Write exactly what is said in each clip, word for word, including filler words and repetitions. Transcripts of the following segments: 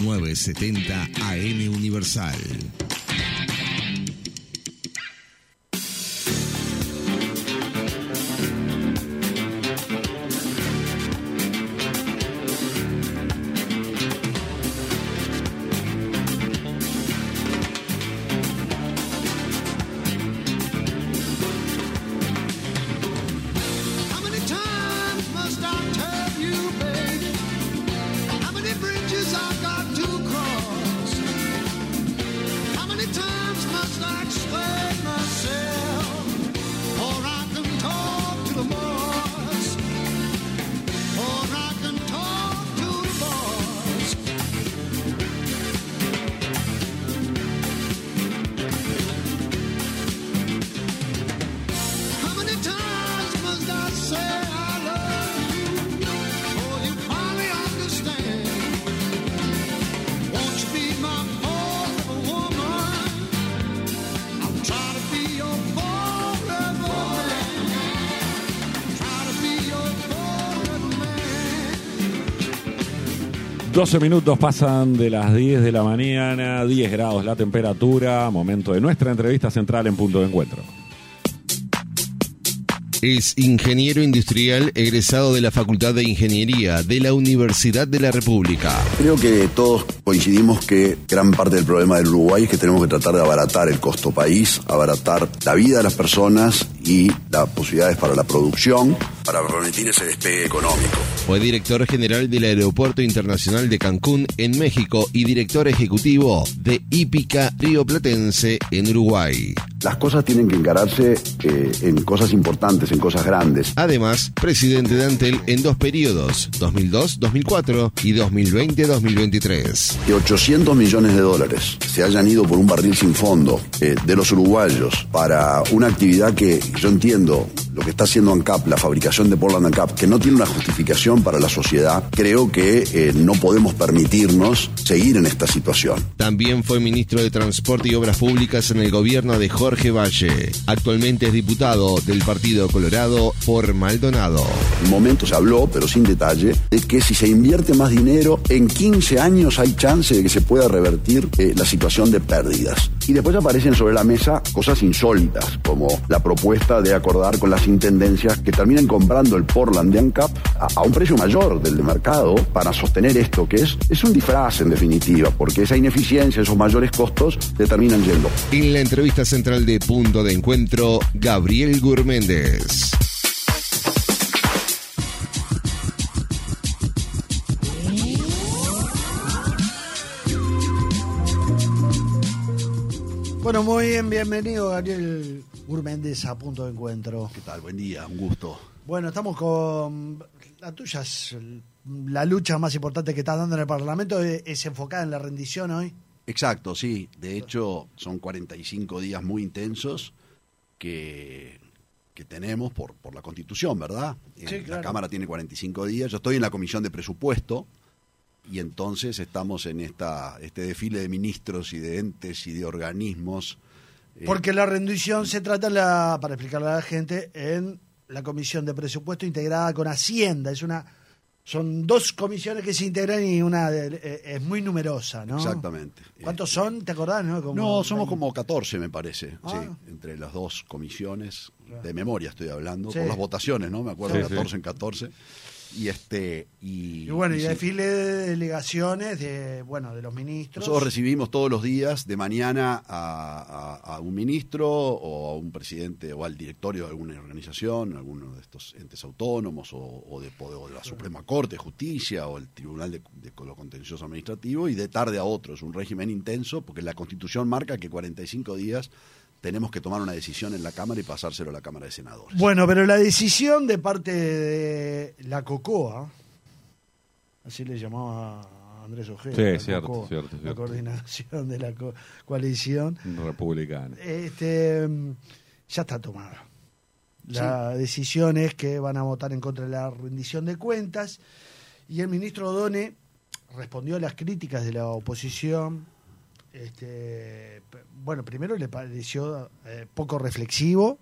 novecientos setenta A M Universal. doce minutos pasan de las diez de la mañana, diez grados la temperatura, momento de nuestra entrevista central en Punto de Encuentro. Es ingeniero industrial egresado de la Facultad de Ingeniería de la Universidad de la República. Creo que todos coincidimos que gran parte del problema del Uruguay es que tenemos que tratar de abaratar el costo país, abaratar la vida de las personas y las posibilidades para la producción, para permitir ese despegue económico. Fue director general del Aeropuerto Internacional de Cancún en México y director ejecutivo de Hípica Rioplatense en Uruguay. Las cosas tienen que encararse eh, en cosas importantes, en cosas grandes. Además, presidente de Antel en dos periodos, dos mil dos dos mil cuatro y dos mil veinte dos mil veintitrés. Que ochocientos millones de dólares se hayan ido por un barril sin fondo eh, de los uruguayos para una actividad que yo entiendo, lo que está haciendo ANCAP, la fabricación de Portland ANCAP, que no tiene una justificación para la sociedad, creo que eh, no podemos permitirnos seguir en esta situación. También fue ministro de Transporte y Obras Públicas en el gobierno de Jorge Valle. Actualmente es diputado del Partido Colorado por Maldonado. En un momento se habló, pero sin detalle, de que si se invierte más dinero, en quince años hay chance de que se pueda revertir eh, la situación de pérdidas. Y después aparecen sobre la mesa cosas insólitas, como la propuesta de acordar con las intendencias que terminen comprando el Portland de ANCAP a, a un precio mayor del de mercado para sostener esto, que es, es un disfraz en definitiva, porque esa ineficiencia, esos mayores costos, le terminan yendo. En la entrevista central de Punto de Encuentro, Gabriel Gurméndez. Bueno, muy bien, bienvenido Gabriel Gurméndez a Punto de Encuentro. ¿Qué tal? Buen día, un gusto. Bueno, estamos con... La tuya es la lucha más importante que estás dando en el Parlamento, es enfocada en la rendición hoy. Exacto, sí. De hecho, son cuarenta y cinco días muy intensos que, que tenemos por, por la Constitución, ¿verdad? Sí, claro. La Cámara tiene cuarenta y cinco días. Yo estoy en la Comisión de Presupuesto y entonces estamos en esta este desfile de ministros y de entes y de organismos. Porque eh, la rendición se trata, la, para explicarle a la gente, en la Comisión de Presupuesto integrada con Hacienda. Es una... Son dos comisiones que se integran y una eh, es muy numerosa, ¿no? Exactamente. ¿Cuántos son? ¿Te acordás? No, como, no somos como catorce, me parece, ah. sí, entre las dos comisiones. Claro. De memoria estoy hablando, sí. por las votaciones, ¿no? Me acuerdo, sí, catorce sí. en catorce. Y este y, y bueno, y, y sí. desfile de delegaciones de bueno de los ministros. Nosotros recibimos todos los días de mañana a, a, a un ministro o a un presidente o al directorio de alguna organización, alguno de estos entes autónomos o, o, de, o de la Suprema Corte de Justicia o el Tribunal de, de lo Contencioso Administrativo, y de tarde a otro. Es un régimen intenso porque la Constitución marca que cuarenta y cinco días tenemos que tomar una decisión en la Cámara y pasárselo a la Cámara de Senadores. Bueno, pero la decisión de parte de la COCOA, así le llamaba Andrés Ojeda, sí, la cierto, COCOA, cierto, la cierto. coordinación de la co coalición republicana. Este, ya está tomada. La sí. decisión es que van a votar en contra de la rendición de cuentas, y el ministro Odone respondió a las críticas de la oposición. Este, bueno, primero le pareció eh, poco reflexivo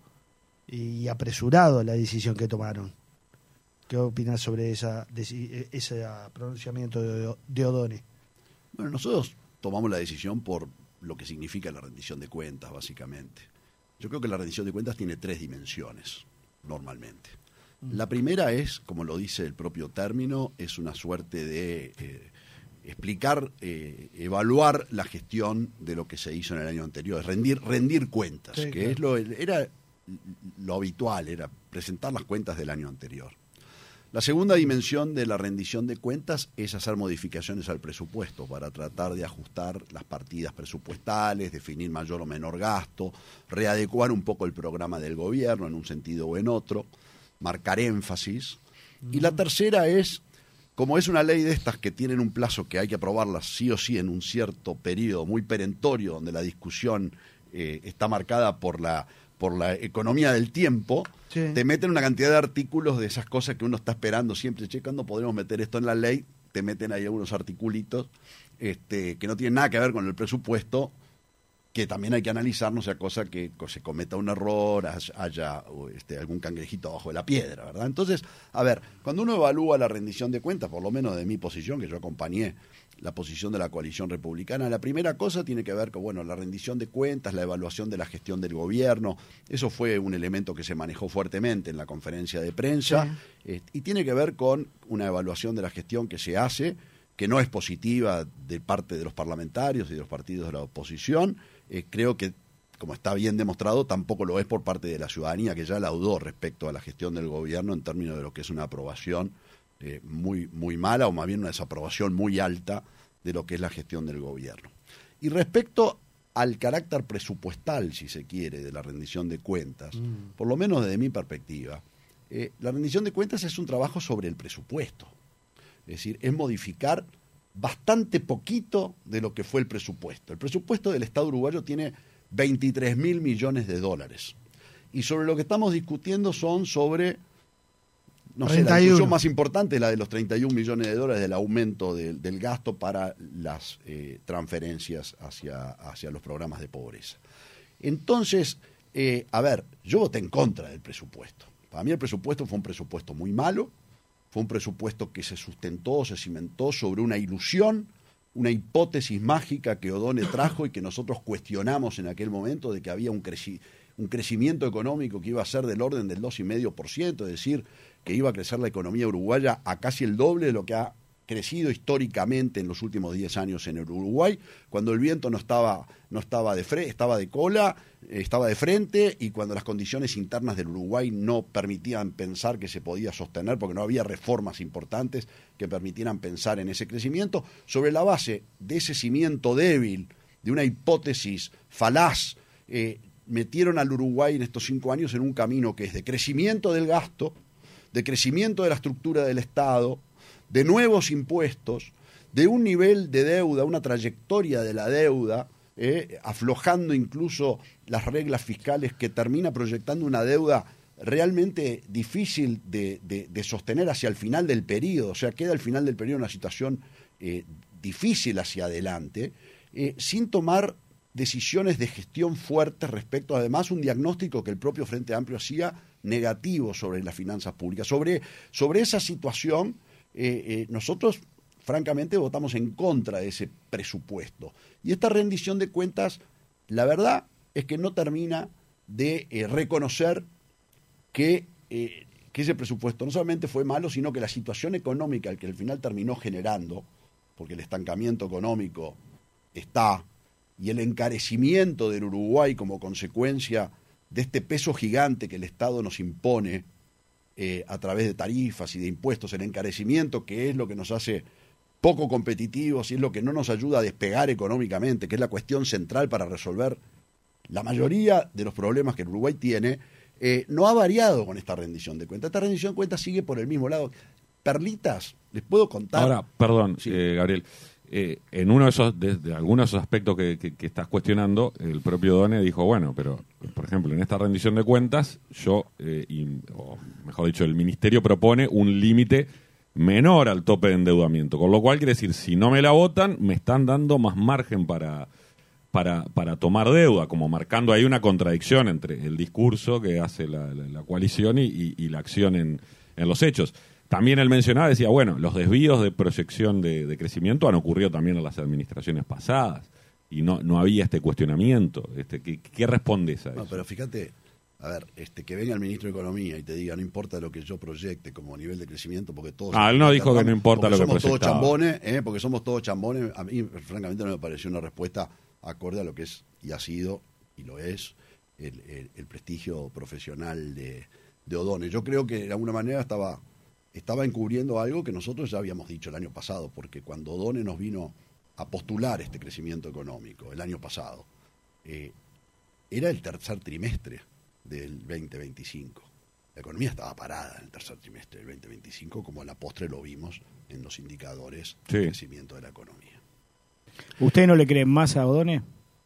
y apresurado la decisión que tomaron. ¿Qué opinas sobre esa, ese pronunciamiento de, de Odone? Bueno, nosotros tomamos la decisión por lo que significa la rendición de cuentas, básicamente. Yo creo que la rendición de cuentas tiene tres dimensiones, normalmente. Mm. La primera es, como lo dice el propio término, es una suerte de eh, explicar, eh, evaluar la gestión de lo que se hizo en el año anterior, es rendir, rendir cuentas, sí, que claro. es lo, era lo habitual, era presentar las cuentas del año anterior. La segunda dimensión de la rendición de cuentas es hacer modificaciones al presupuesto para tratar de ajustar las partidas presupuestales, definir mayor o menor gasto, readecuar un poco el programa del gobierno en un sentido o en otro, marcar énfasis. Y la tercera es, como es una ley de estas que tienen un plazo que hay que aprobarlas sí o sí en un cierto periodo muy perentorio, donde la discusión eh, está marcada por la... por la economía del tiempo, sí. te meten una cantidad de artículos de esas cosas que uno está esperando siempre, che, ¿cuándo podremos meter esto en la ley? Te meten ahí algunos articulitos este, que no tienen nada que ver con el presupuesto, que también hay que analizar, no sea cosa que se cometa un error, haya este, algún cangrejito abajo de la piedra, ¿verdad? Entonces, a ver, cuando uno evalúa la rendición de cuentas, por lo menos de mi posición, que yo acompañé la posición de la coalición republicana, la primera cosa tiene que ver con, bueno, la rendición de cuentas, la evaluación de la gestión del gobierno. Eso fue un elemento que se manejó fuertemente en la conferencia de prensa, sí. eh, y tiene que ver con una evaluación de la gestión que se hace, que no es positiva de parte de los parlamentarios y de los partidos de la oposición. Eh, creo que, como está bien demostrado, tampoco lo es por parte de la ciudadanía, que ya laudó respecto a la gestión del gobierno en términos de lo que es una aprobación Eh, muy, muy mala, o más bien una desaprobación muy alta de lo que es la gestión del gobierno. Y respecto al carácter presupuestal, si se quiere, de la rendición de cuentas, mm. por lo menos desde mi perspectiva, eh, la rendición de cuentas es un trabajo sobre el presupuesto. Es decir, es modificar bastante poquito de lo que fue el presupuesto. El presupuesto del Estado uruguayo tiene veintitrés mil millones de dólares. Y sobre lo que estamos discutiendo son sobre... No sé, la discusión más importante es la de los treinta y un millones de dólares del aumento de, del gasto para las eh, transferencias hacia, hacia los programas de pobreza. Entonces, eh, a ver, yo voté en contra del presupuesto. Para mí el presupuesto fue un presupuesto muy malo, fue un presupuesto que se sustentó, se cimentó sobre una ilusión, una hipótesis mágica que O'Donnell trajo y que nosotros cuestionamos en aquel momento, de que había un crecimiento. un crecimiento económico que iba a ser del orden del dos coma cinco por ciento, es decir, que iba a crecer la economía uruguaya a casi el doble de lo que ha crecido históricamente en los últimos diez años en el Uruguay, cuando el viento no estaba, no estaba de fre estaba de cola, eh, estaba de frente, y cuando las condiciones internas del Uruguay no permitían pensar que se podía sostener, porque no había reformas importantes que permitieran pensar en ese crecimiento, sobre la base de ese cimiento débil, de una hipótesis falaz, eh, metieron al Uruguay en estos cinco años en un camino que es de crecimiento del gasto, de crecimiento de la estructura del Estado, de nuevos impuestos, de un nivel de deuda, una trayectoria de la deuda, eh, aflojando incluso las reglas fiscales, que termina proyectando una deuda realmente difícil de, de, de sostener hacia el final del periodo. O sea, queda al final del periodo una situación eh, difícil hacia adelante, eh, sin tomar decisiones de gestión fuertes respecto, además, un diagnóstico que el propio Frente Amplio hacía negativo sobre las finanzas públicas. Sobre, sobre esa situación, eh, eh, nosotros, francamente, votamos en contra de ese presupuesto. Y esta rendición de cuentas, la verdad es que no termina de eh, reconocer que, eh, que ese presupuesto no solamente fue malo, sino que la situación económica que al final terminó generando, porque el estancamiento económico está, y el encarecimiento del Uruguay como consecuencia de este peso gigante que el Estado nos impone eh, a través de tarifas y de impuestos, el encarecimiento que es lo que nos hace poco competitivos y es lo que no nos ayuda a despegar económicamente, que es la cuestión central para resolver la mayoría de los problemas que el Uruguay tiene, eh, no ha variado con esta rendición de cuentas. Esta rendición de cuentas sigue por el mismo lado. Perlitas, les puedo contar... Ahora, perdón, sí. eh, Gabriel... Eh, en uno de esos, de, de algunos de esos aspectos que, que, que estás cuestionando, el propio Done dijo, bueno, pero, por ejemplo, en esta rendición de cuentas, yo, eh, y, o mejor dicho, el Ministerio propone un límite menor al tope de endeudamiento, con lo cual quiere decir, si no me la votan, me están dando más margen para, para, para tomar deuda, como marcando ahí una contradicción entre el discurso que hace la, la, la coalición y, y, y la acción en, en los hechos. También él mencionaba, decía, bueno, los desvíos de proyección de, de crecimiento han ocurrido también en las administraciones pasadas y no, no había este cuestionamiento. Este, ¿qué, qué respondes a eso? No, pero fíjate, a ver, este, que venga el ministro de Economía y te diga, no importa lo que yo proyecte como nivel de crecimiento, porque todos... Ah, él no dijo que no importa lo que somos todos proyectaba. chambones, ¿eh? Porque somos todos chambones. A mí, francamente, no me pareció una respuesta acorde a lo que es y ha sido, y lo es, el, el, el prestigio profesional de, de O'Donnell. Yo creo que de alguna manera estaba, estaba encubriendo algo que nosotros ya habíamos dicho el año pasado, porque cuando O'Donnell nos vino a postular este crecimiento económico el año pasado, eh, era el tercer trimestre del veinte veinticinco. La economía estaba parada en el tercer trimestre del veinte veinticinco, como a la postre lo vimos en los indicadores sí. de crecimiento de la economía. ¿Usted no le cree más a O'Donnell?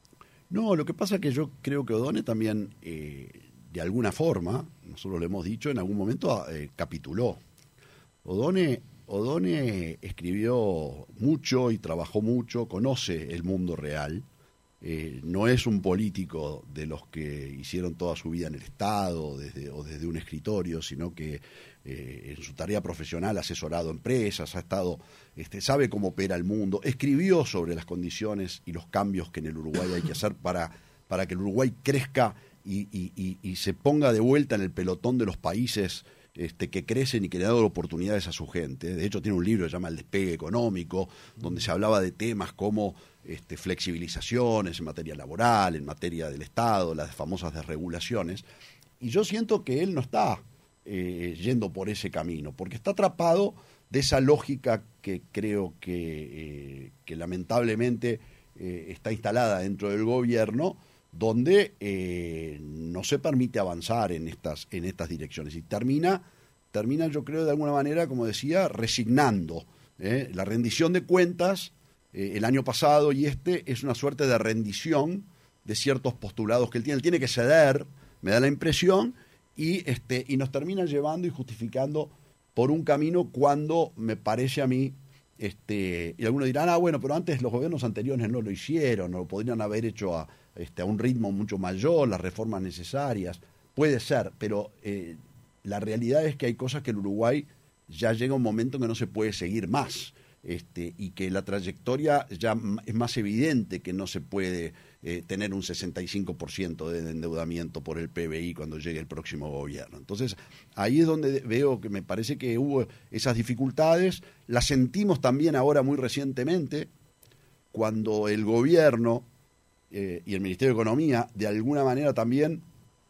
No, lo que pasa es que yo creo que O'Donnell también, eh, de alguna forma, nosotros lo hemos dicho, en algún momento eh, capituló. O'Donnell, O'Donnell escribió mucho y trabajó mucho, conoce el mundo real. Eh, no es un político de los que hicieron toda su vida en el Estado desde, o desde un escritorio, sino que eh, en su tarea profesional ha asesorado empresas, ha estado, este, sabe cómo opera el mundo, escribió sobre las condiciones y los cambios que en el Uruguay hay que hacer para, para que el Uruguay crezca y, y, y, y se ponga de vuelta en el pelotón de los países Este, que crecen y que le han dado oportunidades a su gente. De hecho, tiene un libro que se llama El despegue económico, donde se hablaba de temas como este, flexibilizaciones en materia laboral, en materia del Estado, las famosas desregulaciones. Y yo siento que él no está eh, yendo por ese camino, porque está atrapado de esa lógica que creo que, eh, que lamentablemente eh, está instalada dentro del gobierno, donde eh, no se permite avanzar en estas en estas direcciones y termina termina yo creo de alguna manera, como decía, resignando ¿eh? La rendición de cuentas eh, el año pasado y este es una suerte de rendición de ciertos postulados que él tiene él tiene que ceder, me da la impresión, y este y nos termina llevando y justificando por un camino cuando me parece a mí este y algunos dirán, ah bueno, pero antes los gobiernos anteriores no lo hicieron, no lo podrían haber hecho a Este, a un ritmo mucho mayor, las reformas necesarias, puede ser, pero eh, la realidad es que hay cosas que el Uruguay ya llega un momento en que no se puede seguir más, este, y que la trayectoria ya es más evidente que no se puede eh, tener un sesenta y cinco por ciento de endeudamiento por el P B I cuando llegue el próximo gobierno. Entonces, ahí es donde veo que me parece que hubo esas dificultades, las sentimos también ahora muy recientemente, cuando el gobierno Eh, y el Ministerio de Economía, de alguna manera también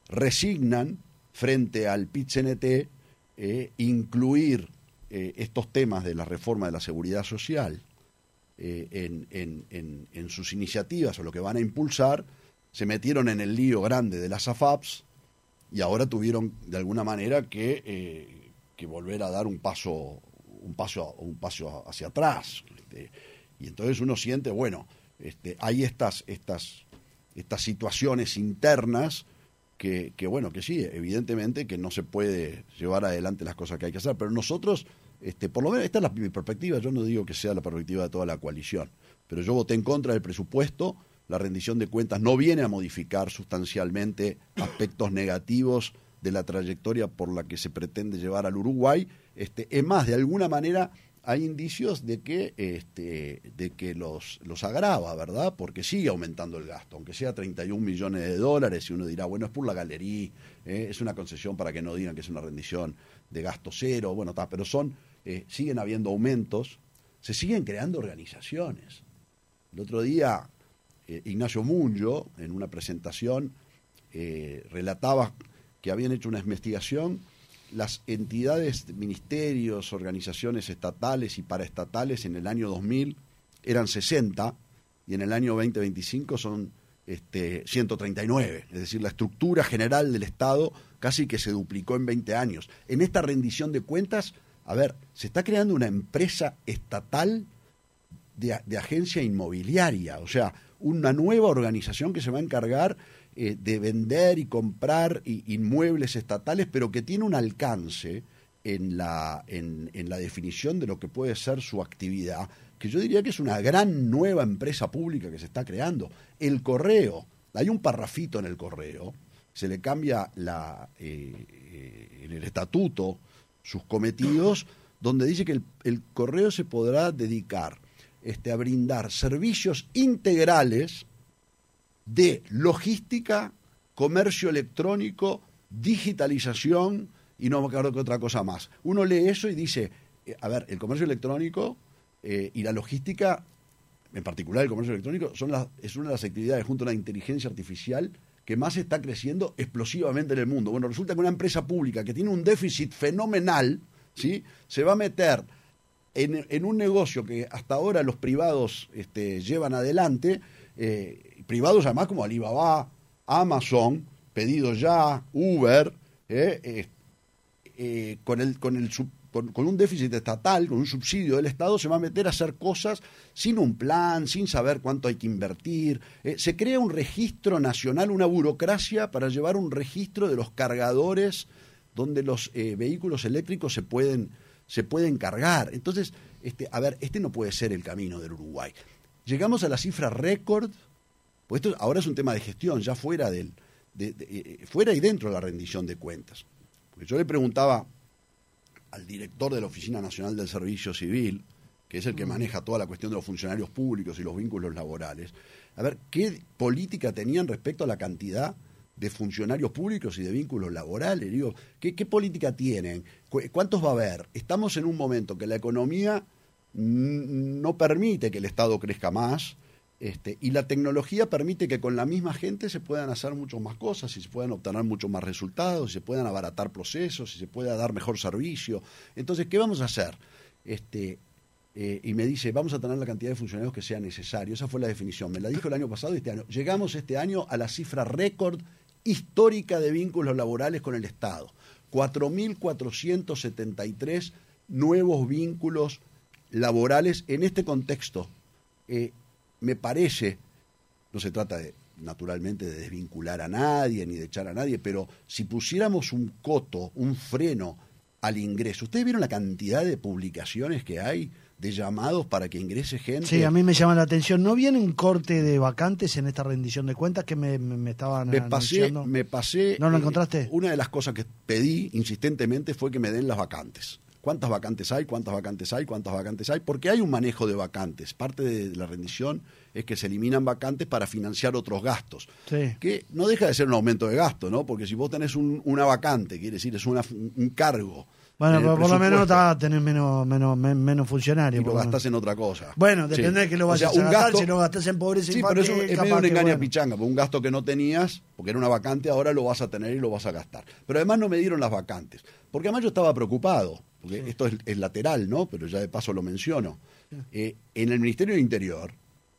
resignan frente al P I T C N T eh, incluir eh, estos temas de la reforma de la seguridad social eh, en, en, en, en sus iniciativas o lo que van a impulsar. Se metieron en el lío grande de las A F A Ps y ahora tuvieron de alguna manera que, eh, que volver a dar un paso, un paso, un paso hacia atrás. Este, y entonces uno siente, bueno, Este, hay estas, estas, estas situaciones internas que, que, bueno, que sí, evidentemente que no se puede llevar adelante las cosas que hay que hacer, pero nosotros, este, por lo menos esta es la, mi perspectiva, yo no digo que sea la perspectiva de toda la coalición, pero yo voté en contra del presupuesto, la rendición de cuentas no viene a modificar sustancialmente aspectos negativos de la trayectoria por la que se pretende llevar al Uruguay, este, es más, de alguna manera hay indicios de que este de que los los agrava, ¿verdad? Porque sigue aumentando el gasto, aunque sea treinta y un millones de dólares, y uno dirá, bueno, es por la galería, ¿eh? Es una concesión para que no digan que es una rendición de gasto cero, bueno, está, pero son eh, siguen habiendo aumentos, se siguen creando organizaciones. El otro día eh, Ignacio Munjo, en una presentación, eh, relataba que habían hecho una investigación. Las entidades, ministerios, organizaciones estatales y paraestatales en el año dos mil eran sesenta y en el año veinte veinticinco son este, ciento treinta y nueve. Es decir, la estructura general del Estado casi que se duplicó en veinte años. En esta rendición de cuentas, a ver, se está creando una empresa estatal de, de agencia inmobiliaria, o sea, una nueva organización que se va a encargar eh, de vender y comprar y, inmuebles estatales, pero que tiene un alcance en la, en, en la definición de lo que puede ser su actividad, que yo diría que es una gran nueva empresa pública que se está creando. El correo, hay un parrafito en el correo, se le cambia la, eh, eh, en el estatuto sus cometidos, donde dice que el, el correo se podrá dedicar este, a brindar servicios integrales de logística, comercio electrónico, digitalización y no me acuerdo que otra cosa más. Uno lee eso y dice, eh, a ver, el comercio electrónico eh, y la logística, en particular el comercio electrónico, son las, es una de las actividades junto a la inteligencia artificial que más está creciendo explosivamente en el mundo. Bueno, resulta que una empresa pública que tiene un déficit fenomenal, ¿sí?, se va a meter en, en un negocio que hasta ahora los privados este, llevan adelante, eh, privados además como Alibaba, Amazon, Pedido Ya, Uber, eh, eh, eh, con, el, con, el sub, con, con un déficit estatal, con un subsidio del Estado, se va a meter a hacer cosas sin un plan, sin saber cuánto hay que invertir. Eh, se crea un registro nacional, una burocracia para llevar un registro de los cargadores donde los eh, vehículos eléctricos se pueden, se pueden cargar. Entonces, este, a ver, este no puede ser el camino del Uruguay. Llegamos a la cifra récord, pues esto ahora es un tema de gestión, ya fuera del, de, de, eh, fuera y dentro de la rendición de cuentas. Porque yo le preguntaba al director de la Oficina Nacional del Servicio Civil, que es el que maneja toda la cuestión de los funcionarios públicos y los vínculos laborales, a ver qué política tenían respecto a la cantidad de funcionarios públicos y de vínculos laborales. Digo, ¿qué, qué política tienen? ¿Cuántos va a haber? Estamos en un momento que la economía no permite que el Estado crezca más, este, y la tecnología permite que con la misma gente se puedan hacer muchas más cosas y se puedan obtener muchos más resultados, y se puedan abaratar procesos y se pueda dar mejor servicio. Entonces, ¿qué vamos a hacer? Este, eh, y me dice, vamos a tener la cantidad de funcionarios que sea necesario. Esa fue la definición. Me la dijo el año pasado y este año. Llegamos este año a la cifra récord histórica de vínculos laborales con el Estado. cuatro mil cuatrocientos setenta y tres nuevos vínculos laborales en este contexto. Eh, me parece, no se trata de, naturalmente, de desvincular a nadie ni de echar a nadie, pero si pusiéramos un coto, un freno al ingreso. ¿Ustedes vieron la cantidad de publicaciones que hay de llamados para que ingrese gente? Sí, a mí me llama la atención. ¿No viene un corte de vacantes en esta rendición de cuentas que me, me, me estaban me pasé, anunciando? Me pasé... ¿No lo eh, encontraste? Una de las cosas que pedí insistentemente fue que me den las vacantes. ¿Cuántas vacantes hay? ¿Cuántas vacantes hay? ¿Cuántas vacantes hay? Porque hay un manejo de vacantes. Parte de la rendición es que se eliminan vacantes para financiar otros gastos. Sí. Que no deja de ser un aumento de gasto, ¿no? Porque si vos tenés un, una vacante, quiere decir, es una, un cargo. Bueno, pero por lo menos está, tenés menos, menos, menos funcionarios. Y lo gastás en otra cosa. Bueno, depende sí. de que lo vayas o sea, a gastar, gasto, si lo gastás en pobreza sí, infantil. Sí, pero eso es medio una engaña bueno. pichanga, porque un gasto que no tenías, porque era una vacante, ahora lo vas a tener y lo vas a gastar. Pero además no me dieron las vacantes, porque además yo estaba preocupado, porque sí. esto es, es lateral, ¿no? Pero ya de paso lo menciono. Sí. Eh, en el Ministerio de Interior,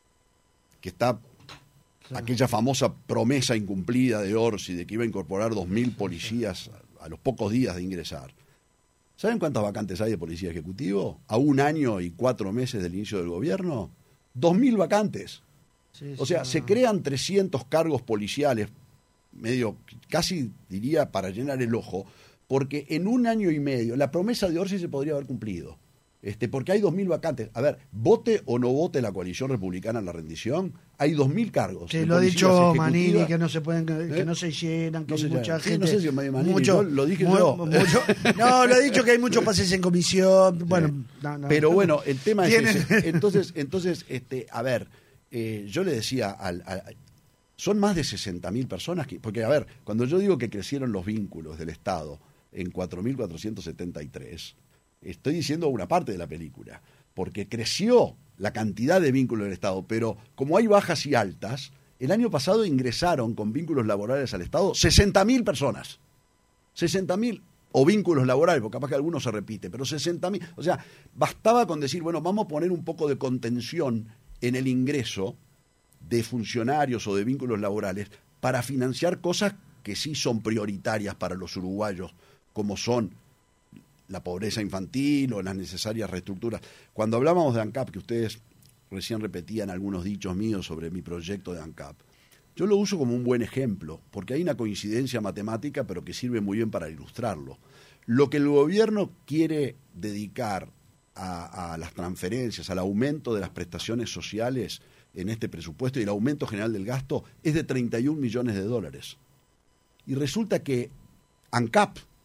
que está sí. aquella famosa promesa incumplida de Orsi de que iba a incorporar dos mil policías a, a los pocos días de ingresar. ¿Saben cuántas vacantes hay de policía ejecutivo? A un año y cuatro meses del inicio del gobierno, dos mil vacantes. Sí, o sea, sí, se no. crean trescientos cargos policiales, medio, casi diría para llenar el ojo, porque en un año y medio, la promesa de Orsi se podría haber cumplido. Este, porque hay dos mil vacantes. A ver, vote o no vote la coalición republicana en la rendición, hay dos mil cargos. Sí, lo ha dicho Manini, que no se pueden, que ¿eh? no se llenan, que no hay se mucha gente. Sí, no sé si Manini, mucho, lo dije mu yo. Mucho, no, lo ha dicho que hay muchos pases en comisión. Bueno, sí. no, no, pero no, bueno, el tema ¿tienen? es ese. Entonces, entonces, este, a ver, eh, yo le decía al, al son más de sesenta mil personas que, porque a ver, cuando yo digo que crecieron los vínculos del Estado en cuatro mil cuatrocientos setenta y tres, estoy diciendo una parte de la película, porque creció la cantidad de vínculos del Estado, pero como hay bajas y altas, el año pasado ingresaron con vínculos laborales al Estado sesenta mil personas. sesenta mil o vínculos laborales, porque capaz que algunos se repite, pero sesenta mil. O sea, bastaba con decir, bueno, vamos a poner un poco de contención en el ingreso de funcionarios o de vínculos laborales para financiar cosas que sí son prioritarias para los uruguayos, como son la pobreza infantil o las necesarias reestructuras. Cuando hablábamos de ANCAP, que ustedes recién repetían algunos dichos míos sobre mi proyecto de ANCAP, yo lo uso como un buen ejemplo, porque hay una coincidencia matemática, pero que sirve muy bien para ilustrarlo. Lo que el gobierno quiere dedicar a, a las transferencias, al aumento de las prestaciones sociales en este presupuesto y el aumento general del gasto, es de treinta y un millones de dólares. Y resulta que ANCAP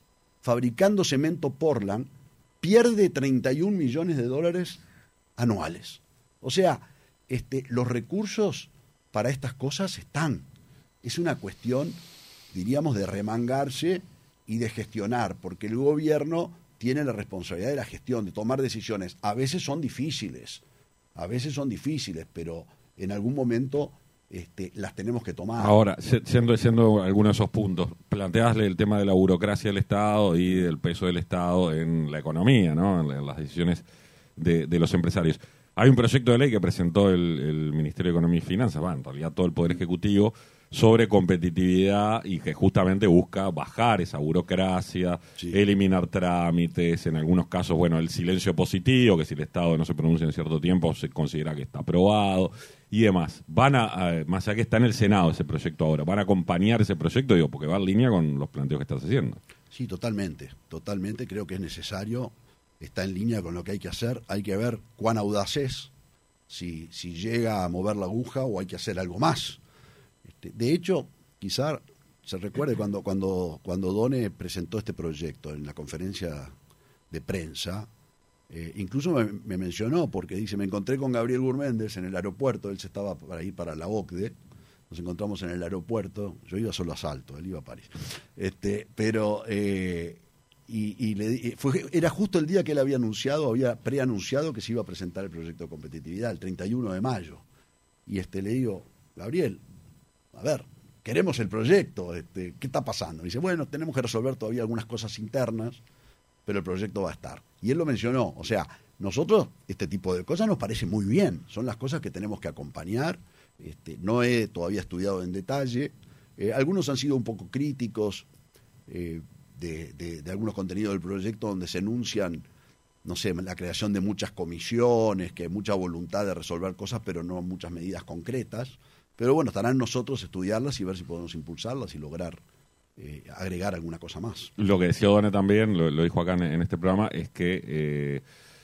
fabricando cemento Portland, pierde treinta y un millones de dólares anuales. O sea, este, los recursos para estas cosas están. Es una cuestión, diríamos, de remangarse y de gestionar, porque el gobierno tiene la responsabilidad de la gestión, de tomar decisiones. A veces son difíciles, a veces son difíciles, pero en algún momento este, las tenemos que tomar. Ahora, siendo, siendo algunos de esos puntos, planteasle el tema de la burocracia del Estado y del peso del Estado en la economía, ¿no? En, en las decisiones de, de los empresarios. Hay un proyecto de ley que presentó el, el Ministerio de Economía y Finanzas, bueno, en realidad todo el Poder Ejecutivo, sobre competitividad y que justamente busca bajar esa burocracia, sí. eliminar trámites, en algunos casos, bueno, el silencio positivo, que si el Estado no se pronuncia en cierto tiempo se considera que está aprobado y demás. Van a, a más allá que está en el Senado ese proyecto ahora, van a acompañar ese proyecto, digo, porque va en línea con los planteos que estás haciendo. Sí, totalmente, totalmente, creo que es necesario, está en línea con lo que hay que hacer, hay que ver cuán audaz es, si, si llega a mover la aguja o hay que hacer algo más. De hecho, quizá se recuerde cuando, cuando, cuando Done presentó este proyecto en la conferencia de prensa, eh, incluso me, me mencionó, porque dice, me encontré con Gabriel Gurméndez en el aeropuerto, él se estaba para ir para la O C D E, nos encontramos en el aeropuerto, yo iba solo a Salto, él iba a París, este, pero eh, y, y le, fue, era justo el día que él había anunciado, había preanunciado que se iba a presentar el proyecto de competitividad, el treinta y uno de mayo, y este le digo, Gabriel, a ver, queremos el proyecto, este, ¿qué está pasando? Y dice, bueno, tenemos que resolver todavía algunas cosas internas, pero el proyecto va a estar. Y él lo mencionó, o sea, nosotros este tipo de cosas nos parece muy bien, son las cosas que tenemos que acompañar, este, no he todavía estudiado en detalle, eh, algunos han sido un poco críticos eh, de, de, de algunos contenidos del proyecto donde se enuncian, no sé, la creación de muchas comisiones, que hay mucha voluntad de resolver cosas, pero no muchas medidas concretas. Pero bueno, estará en nosotros estudiarlas y ver si podemos impulsarlas y lograr eh, agregar alguna cosa más. Lo que decía Done también, lo, lo dijo acá en, en este programa, es que eh,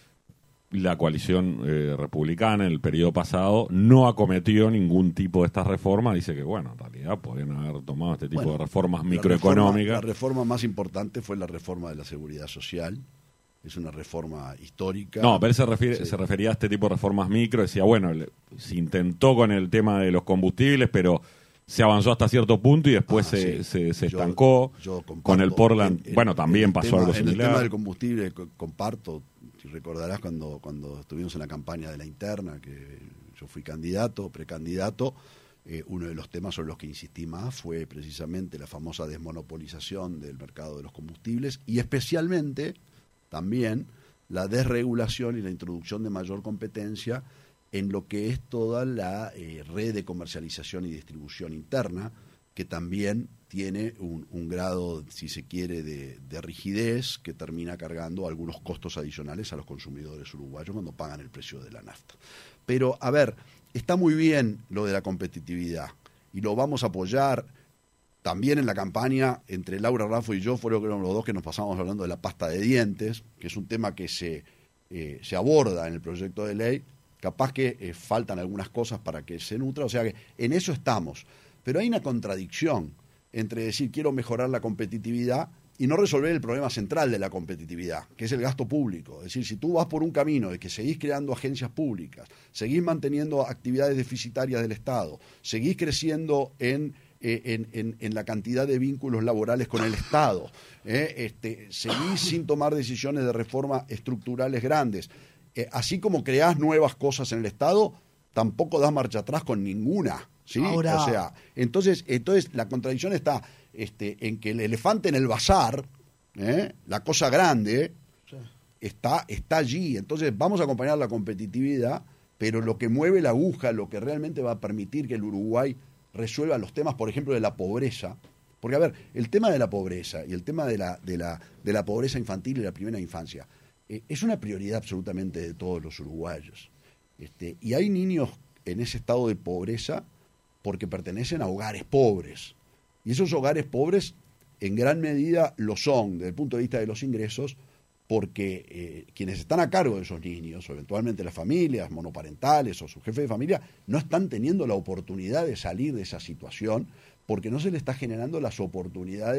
la coalición eh, republicana en el periodo pasado no acometió ningún tipo de estas reformas. Dice que, bueno, en realidad podrían haber tomado este tipo bueno, de reformas microeconómicas. La reforma, la reforma más importante fue la reforma de la seguridad social. Es una reforma histórica. No, pero él se, refiere, sí. se refería a este tipo de reformas micro. Decía, bueno, le, se intentó con el tema de los combustibles, pero se avanzó hasta cierto punto y después ah, se, sí. se, se estancó. Yo, yo con el Portland, en, bueno, también pasó tema, algo similar. En el tema del combustible comparto, si recordarás cuando, cuando estuvimos en la campaña de la interna, que yo fui candidato, precandidato, eh, uno de los temas sobre los que insistí más fue precisamente la famosa desmonopolización del mercado de los combustibles y especialmente también la desregulación y la introducción de mayor competencia en lo que es toda la eh, red de comercialización y distribución interna, que también tiene un, un grado, si se quiere, de, de rigidez que termina cargando algunos costos adicionales a los consumidores uruguayos cuando pagan el precio de la nafta. Pero, a ver, está muy bien lo de la competitividad y lo vamos a apoyar. También en la campaña, entre Laura Raffo y yo, fueron los dos que nos pasamos hablando de la pasta de dientes, que es un tema que se, eh, se aborda en el proyecto de ley. Capaz que eh, faltan algunas cosas para que se nutra, o sea que en eso estamos. Pero hay una contradicción entre decir quiero mejorar la competitividad y no resolver el problema central de la competitividad, que es el gasto público. Es decir, si tú vas por un camino de que seguís creando agencias públicas, seguís manteniendo actividades deficitarias del Estado, seguís creciendo en... En, en, en la cantidad de vínculos laborales con el Estado, ¿eh? este, seguís sin tomar decisiones de reforma estructurales grandes, eh, así como creás nuevas cosas en el Estado, tampoco das marcha atrás con ninguna, ¿sí? Ahora... O sea, entonces, entonces la contradicción está este, en que el elefante en el bazar, ¿eh? la cosa grande, sí. está, está allí, entonces vamos a acompañar la competitividad, pero lo que mueve la aguja, lo que realmente va a permitir que el Uruguay resuelva los temas, por ejemplo, de la pobreza. Porque, a ver, el tema de la pobreza y el tema de la, de la, de la pobreza infantil y la primera infancia eh, es una prioridad absolutamente de todos los uruguayos. Este, y hay niños en ese estado de pobreza porque pertenecen a hogares pobres. Y esos hogares pobres, en gran medida, lo son, desde el punto de vista de los ingresos, porque eh, quienes están a cargo de esos niños, o eventualmente las familias monoparentales o su jefe de familia, no están teniendo la oportunidad de salir de esa situación porque no se le está generando las oportunidades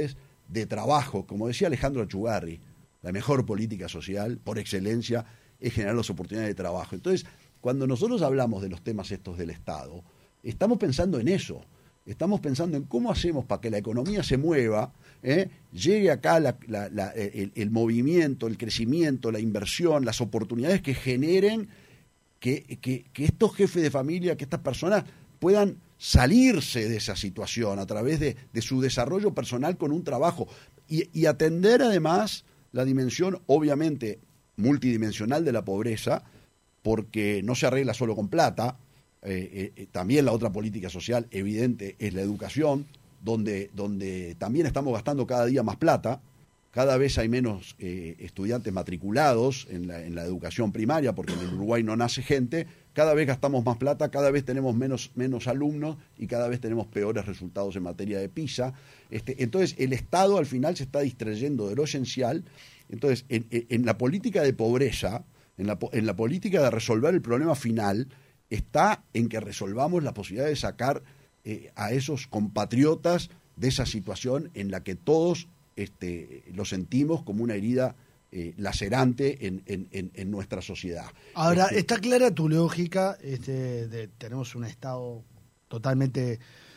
de trabajo, como decía Alejandro Achugarri, la mejor política social, por excelencia, es generar las oportunidades de trabajo. Entonces, cuando nosotros hablamos de los temas estos del Estado, estamos pensando en eso. Estamos pensando en cómo hacemos para que la economía se mueva, ¿eh? llegue acá la, la, la, el, el movimiento, el crecimiento, la inversión, las oportunidades que generen que, que, que estos jefes de familia, que estas personas puedan salirse de esa situación a través de, de su desarrollo personal con un trabajo y, y atender además la dimensión obviamente multidimensional de la pobreza, porque no se arregla solo con plata. Eh, eh, también la otra política social evidente es la educación, donde, donde también estamos gastando cada día más plata, cada vez hay menos eh, estudiantes matriculados en la, en la educación primaria, porque en el Uruguay no nace gente, cada vez gastamos más plata, cada vez tenemos menos, menos alumnos y cada vez tenemos peores resultados en materia de PISA. Este, entonces el Estado al final se está distrayendo de lo esencial. Entonces en, en la política de pobreza, en la, en la política de resolver el problema final, está en que resolvamos la posibilidad de sacar eh, a esos compatriotas de esa situación en la que todos este, lo sentimos como una herida eh, lacerante en, en, en, en nuestra sociedad. Ahora, este, está clara tu lógica, este, de, tenemos un Estado totalmente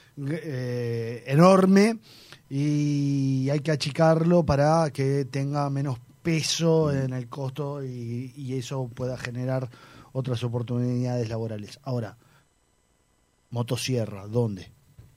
eh, enorme y hay que achicarlo para que tenga menos peso en el costo y, y eso pueda generar otras oportunidades laborales. Ahora, motosierra, ¿dónde?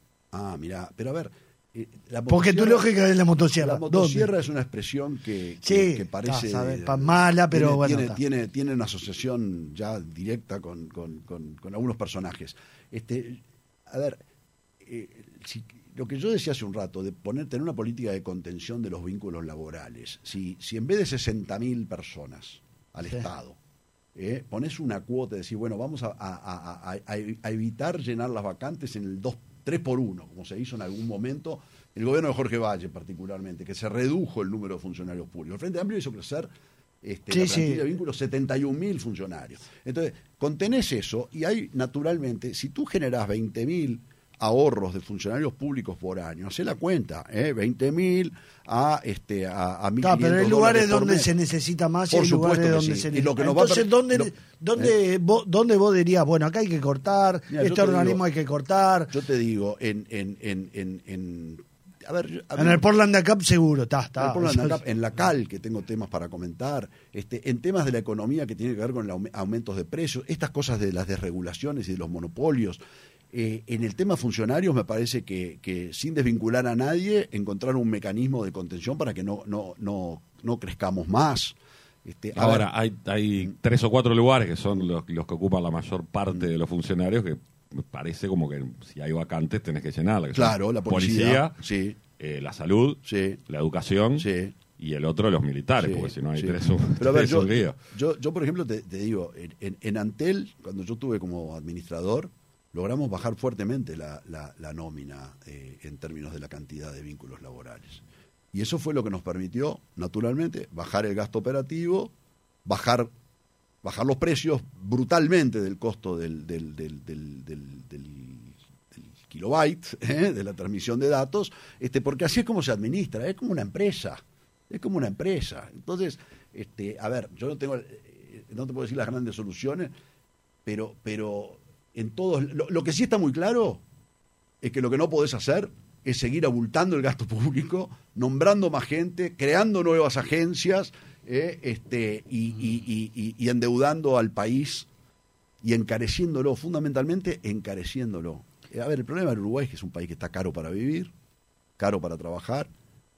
Ah, mira, pero a ver... Eh, la Porque tu lógica es la motosierra. La motosierra ¿dónde? Es una expresión que, que, sí, que parece... Está mala, pero tiene, bueno. Tiene, tiene, tiene una asociación ya directa con, con, con, con algunos personajes. Este, a ver, eh, si, lo que yo decía hace un rato, de poner, tener una política de contención de los vínculos laborales, si, si en vez de sesenta mil personas al sí. Estado... Eh, pones una cuota y decís, bueno, vamos a, a, a, a, a evitar llenar las vacantes en el dos, tres por uno, como se hizo en algún momento, el gobierno de Jorge Valle particularmente, que se redujo el número de funcionarios públicos. El Frente Amplio hizo crecer este, sí, la plantilla sí. de vínculos setenta y un mil funcionarios. Entonces, contenés eso y hay, naturalmente, si tú generás veinte mil ahorros de funcionarios públicos por año, hacé la cuenta, ¿eh? veinte mil a, este, a, a mil quinientos pero hay lugares donde mes. Se necesita más por y hay lugares donde sí. se necesita. Entonces, per... ¿dónde, lo... dónde, ¿Eh? vos, ¿dónde vos dirías, bueno, acá hay que cortar, Mira, este organismo digo, hay que cortar? Yo te digo, en... en, en, en, en a ver, a en ver, el Portland de ACAP seguro, está, está. En, el Portland de ACAP, en la C A L, que tengo temas para comentar, este, en temas de la economía que tiene que ver con los aumentos de precios, estas cosas de las desregulaciones y de los monopolios. Eh, en el tema funcionarios me parece que, que sin desvincular a nadie, encontrar un mecanismo de contención para que no, no, no, no crezcamos más. Este, Ahora, hay, hay tres o cuatro lugares que son los, los que ocupan la mayor parte de los funcionarios que me parece como que si hay vacantes tenés que llenarlas. Claro, la policía, policía sí. eh, la salud, sí. la educación sí. y el otro los militares, sí, porque si no hay sí. tres un, Pero a ver, tres yo, un lío. Yo, yo, por ejemplo, te, te digo, en, en, en Antel, cuando yo estuve como administrador, logramos bajar fuertemente la, la, la nómina eh, en términos de la cantidad de vínculos laborales. Y eso fue lo que nos permitió, naturalmente, bajar el gasto operativo, bajar, bajar los precios brutalmente del costo del, del, del, del, del, del, del kilobyte, ¿eh? de la transmisión de datos, este, porque así es como se administra, es como una empresa, es como una empresa. Entonces, este, a ver, yo no tengo, no te puedo decir las grandes soluciones, pero... pero en todos, lo, lo que sí está muy claro es que lo que no podés hacer es seguir abultando el gasto público, nombrando más gente, creando nuevas agencias eh, este, y, y, y, y endeudando al país y encareciéndolo, fundamentalmente encareciéndolo. Eh, a ver, el problema del Uruguay es que es un país que está caro para vivir, caro para trabajar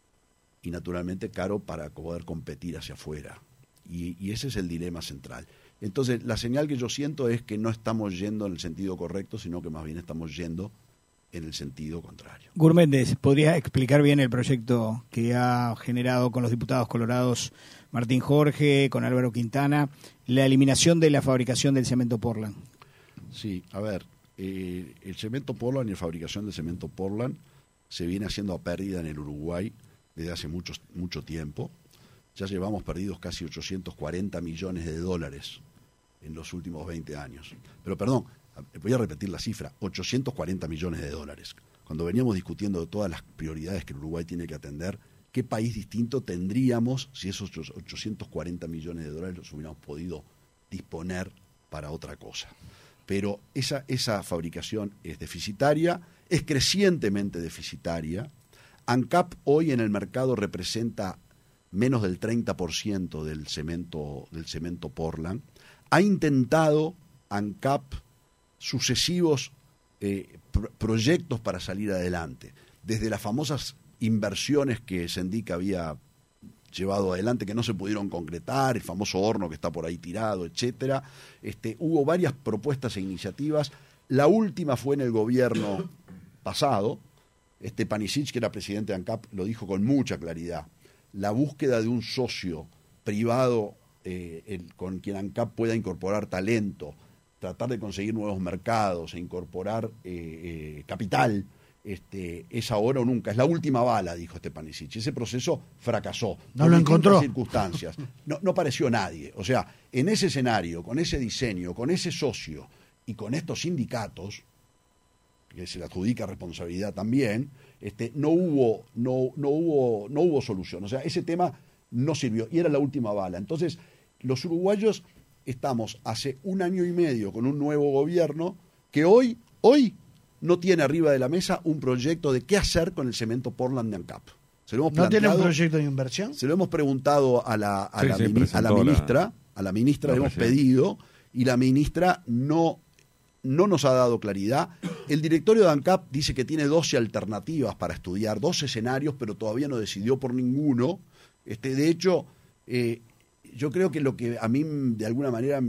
y naturalmente caro para poder competir hacia afuera. Y, y ese es el dilema central. Entonces, la señal que yo siento es que no estamos yendo en el sentido correcto, sino que más bien estamos yendo en el sentido contrario. Gurméndez, ¿podría explicar bien el proyecto que ha generado con los diputados colorados Martín Jorge, con Álvaro Quintana, la eliminación de la fabricación del cemento Portland? Sí, a ver, eh, el cemento Portland y la fabricación de cemento Portland se viene haciendo a pérdida en el Uruguay desde hace mucho, mucho tiempo. Ya llevamos perdidos casi ochocientos cuarenta millones de dólares en los últimos veinte años. Pero perdón, voy a repetir la cifra, ochocientos cuarenta millones de dólares. Cuando veníamos discutiendo de todas las prioridades que el Uruguay tiene que atender, qué país distinto tendríamos si esos ochocientos cuarenta millones de dólares los hubiéramos podido disponer para otra cosa. Pero esa, esa fabricación es deficitaria, es crecientemente deficitaria. ANCAP hoy en el mercado representa menos del treinta por ciento del cemento, del cemento Portland. Ha intentado ANCAP sucesivos eh, pro- proyectos para salir adelante, desde las famosas inversiones que Sendic había llevado adelante, que no se pudieron concretar, el famoso horno que está por ahí tirado, etcétera. Este, hubo varias propuestas e iniciativas. La última fue en el gobierno pasado. Este Panisic, que era presidente de ANCAP, lo dijo con mucha claridad. La búsqueda de un socio privado eh, el, con quien ANCAP pueda incorporar talento, tratar de conseguir nuevos mercados e incorporar eh, eh, capital, Este, es ahora o nunca, es la última bala, dijo este Panisic. Ese proceso fracasó. No lo encontró. Circunstancias. No, no apareció nadie. O sea, en ese escenario, con ese diseño, con ese socio y con estos sindicatos, que se le adjudica responsabilidad también, este, no hubo, no, no hubo, no hubo solución. O sea, ese tema no sirvió y era la última bala. Entonces, los uruguayos estamos hace un año y medio con un nuevo gobierno que hoy, hoy, no tiene arriba de la mesa un proyecto de qué hacer con el cemento Portland de ANCAP. Se lo hemos ¿No tiene un planteado, proyecto de inversión? Se lo hemos preguntado a la, a Sí, la, sí, mini- a la presentó ministra, la- a la ministra la le hemos presidenta. pedido y la ministra no, no nos ha dado claridad. El directorio de ANCAP dice que tiene doce alternativas para estudiar, doce escenarios, pero todavía no decidió por ninguno. Este, de hecho, eh, yo creo que lo que a mí de alguna manera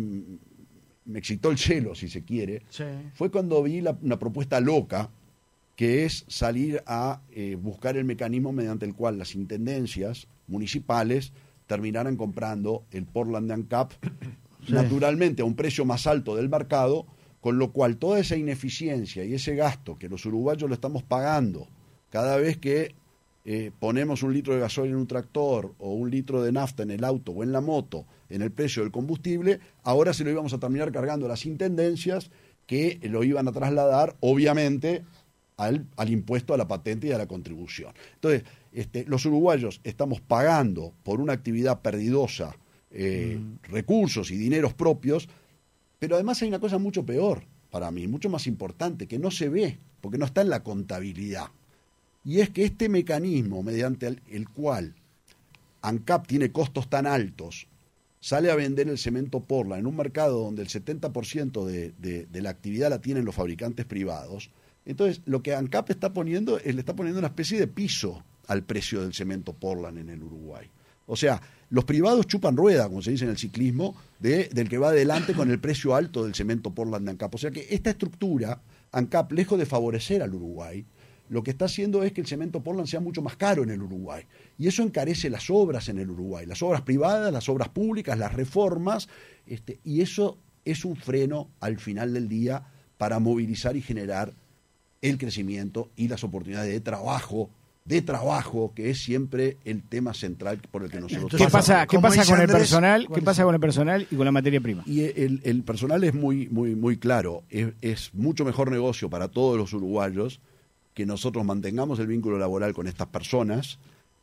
me excitó el cielo, si se quiere, Sí. fue cuando vi la- una propuesta loca, que es salir a eh, buscar el mecanismo mediante el cual las intendencias municipales terminaran comprando el Portland de ANCAP, Sí. naturalmente a un precio más alto del mercado, con lo cual toda esa ineficiencia y ese gasto que los uruguayos lo estamos pagando cada vez que eh, ponemos un litro de gasoil en un tractor o un litro de nafta en el auto o en la moto en el precio del combustible, ahora se lo íbamos a terminar cargando a las intendencias que lo iban a trasladar, obviamente, al, al impuesto a la patente y a la contribución. Entonces, este, los uruguayos estamos pagando por una actividad perdidosa eh, mm. recursos y dineros propios, pero además hay una cosa mucho peor para mí, mucho más importante, que no se ve, porque no está en la contabilidad. Y es que este mecanismo mediante el, el cual ANCAP tiene costos tan altos, sale a vender el cemento Portland en un mercado donde el setenta por ciento de, de, de la actividad la tienen los fabricantes privados. Entonces, lo que ANCAP está poniendo es le está poniendo una especie de piso al precio del cemento Portland en el Uruguay. O sea, los privados chupan rueda, como se dice en el ciclismo, de, del que va adelante con el precio alto del cemento Portland de ANCAP. O sea que esta estructura, ANCAP, lejos de favorecer al Uruguay, lo que está haciendo es que el cemento Portland sea mucho más caro en el Uruguay. Y eso encarece las obras en el Uruguay, las obras privadas, las obras públicas, las reformas, este, y eso es un freno al final del día para movilizar y generar el crecimiento y las oportunidades de trabajo, de trabajo, que es siempre el tema central por el que nosotros... Entonces, ¿Qué pasa, ¿qué como pasa dice con el Andrés, personal? ¿cuál ¿Qué pasa es? con el personal y con la materia prima? Y el, el personal es muy, muy, muy claro, es, es mucho mejor negocio para todos los uruguayos que nosotros mantengamos el vínculo laboral con estas personas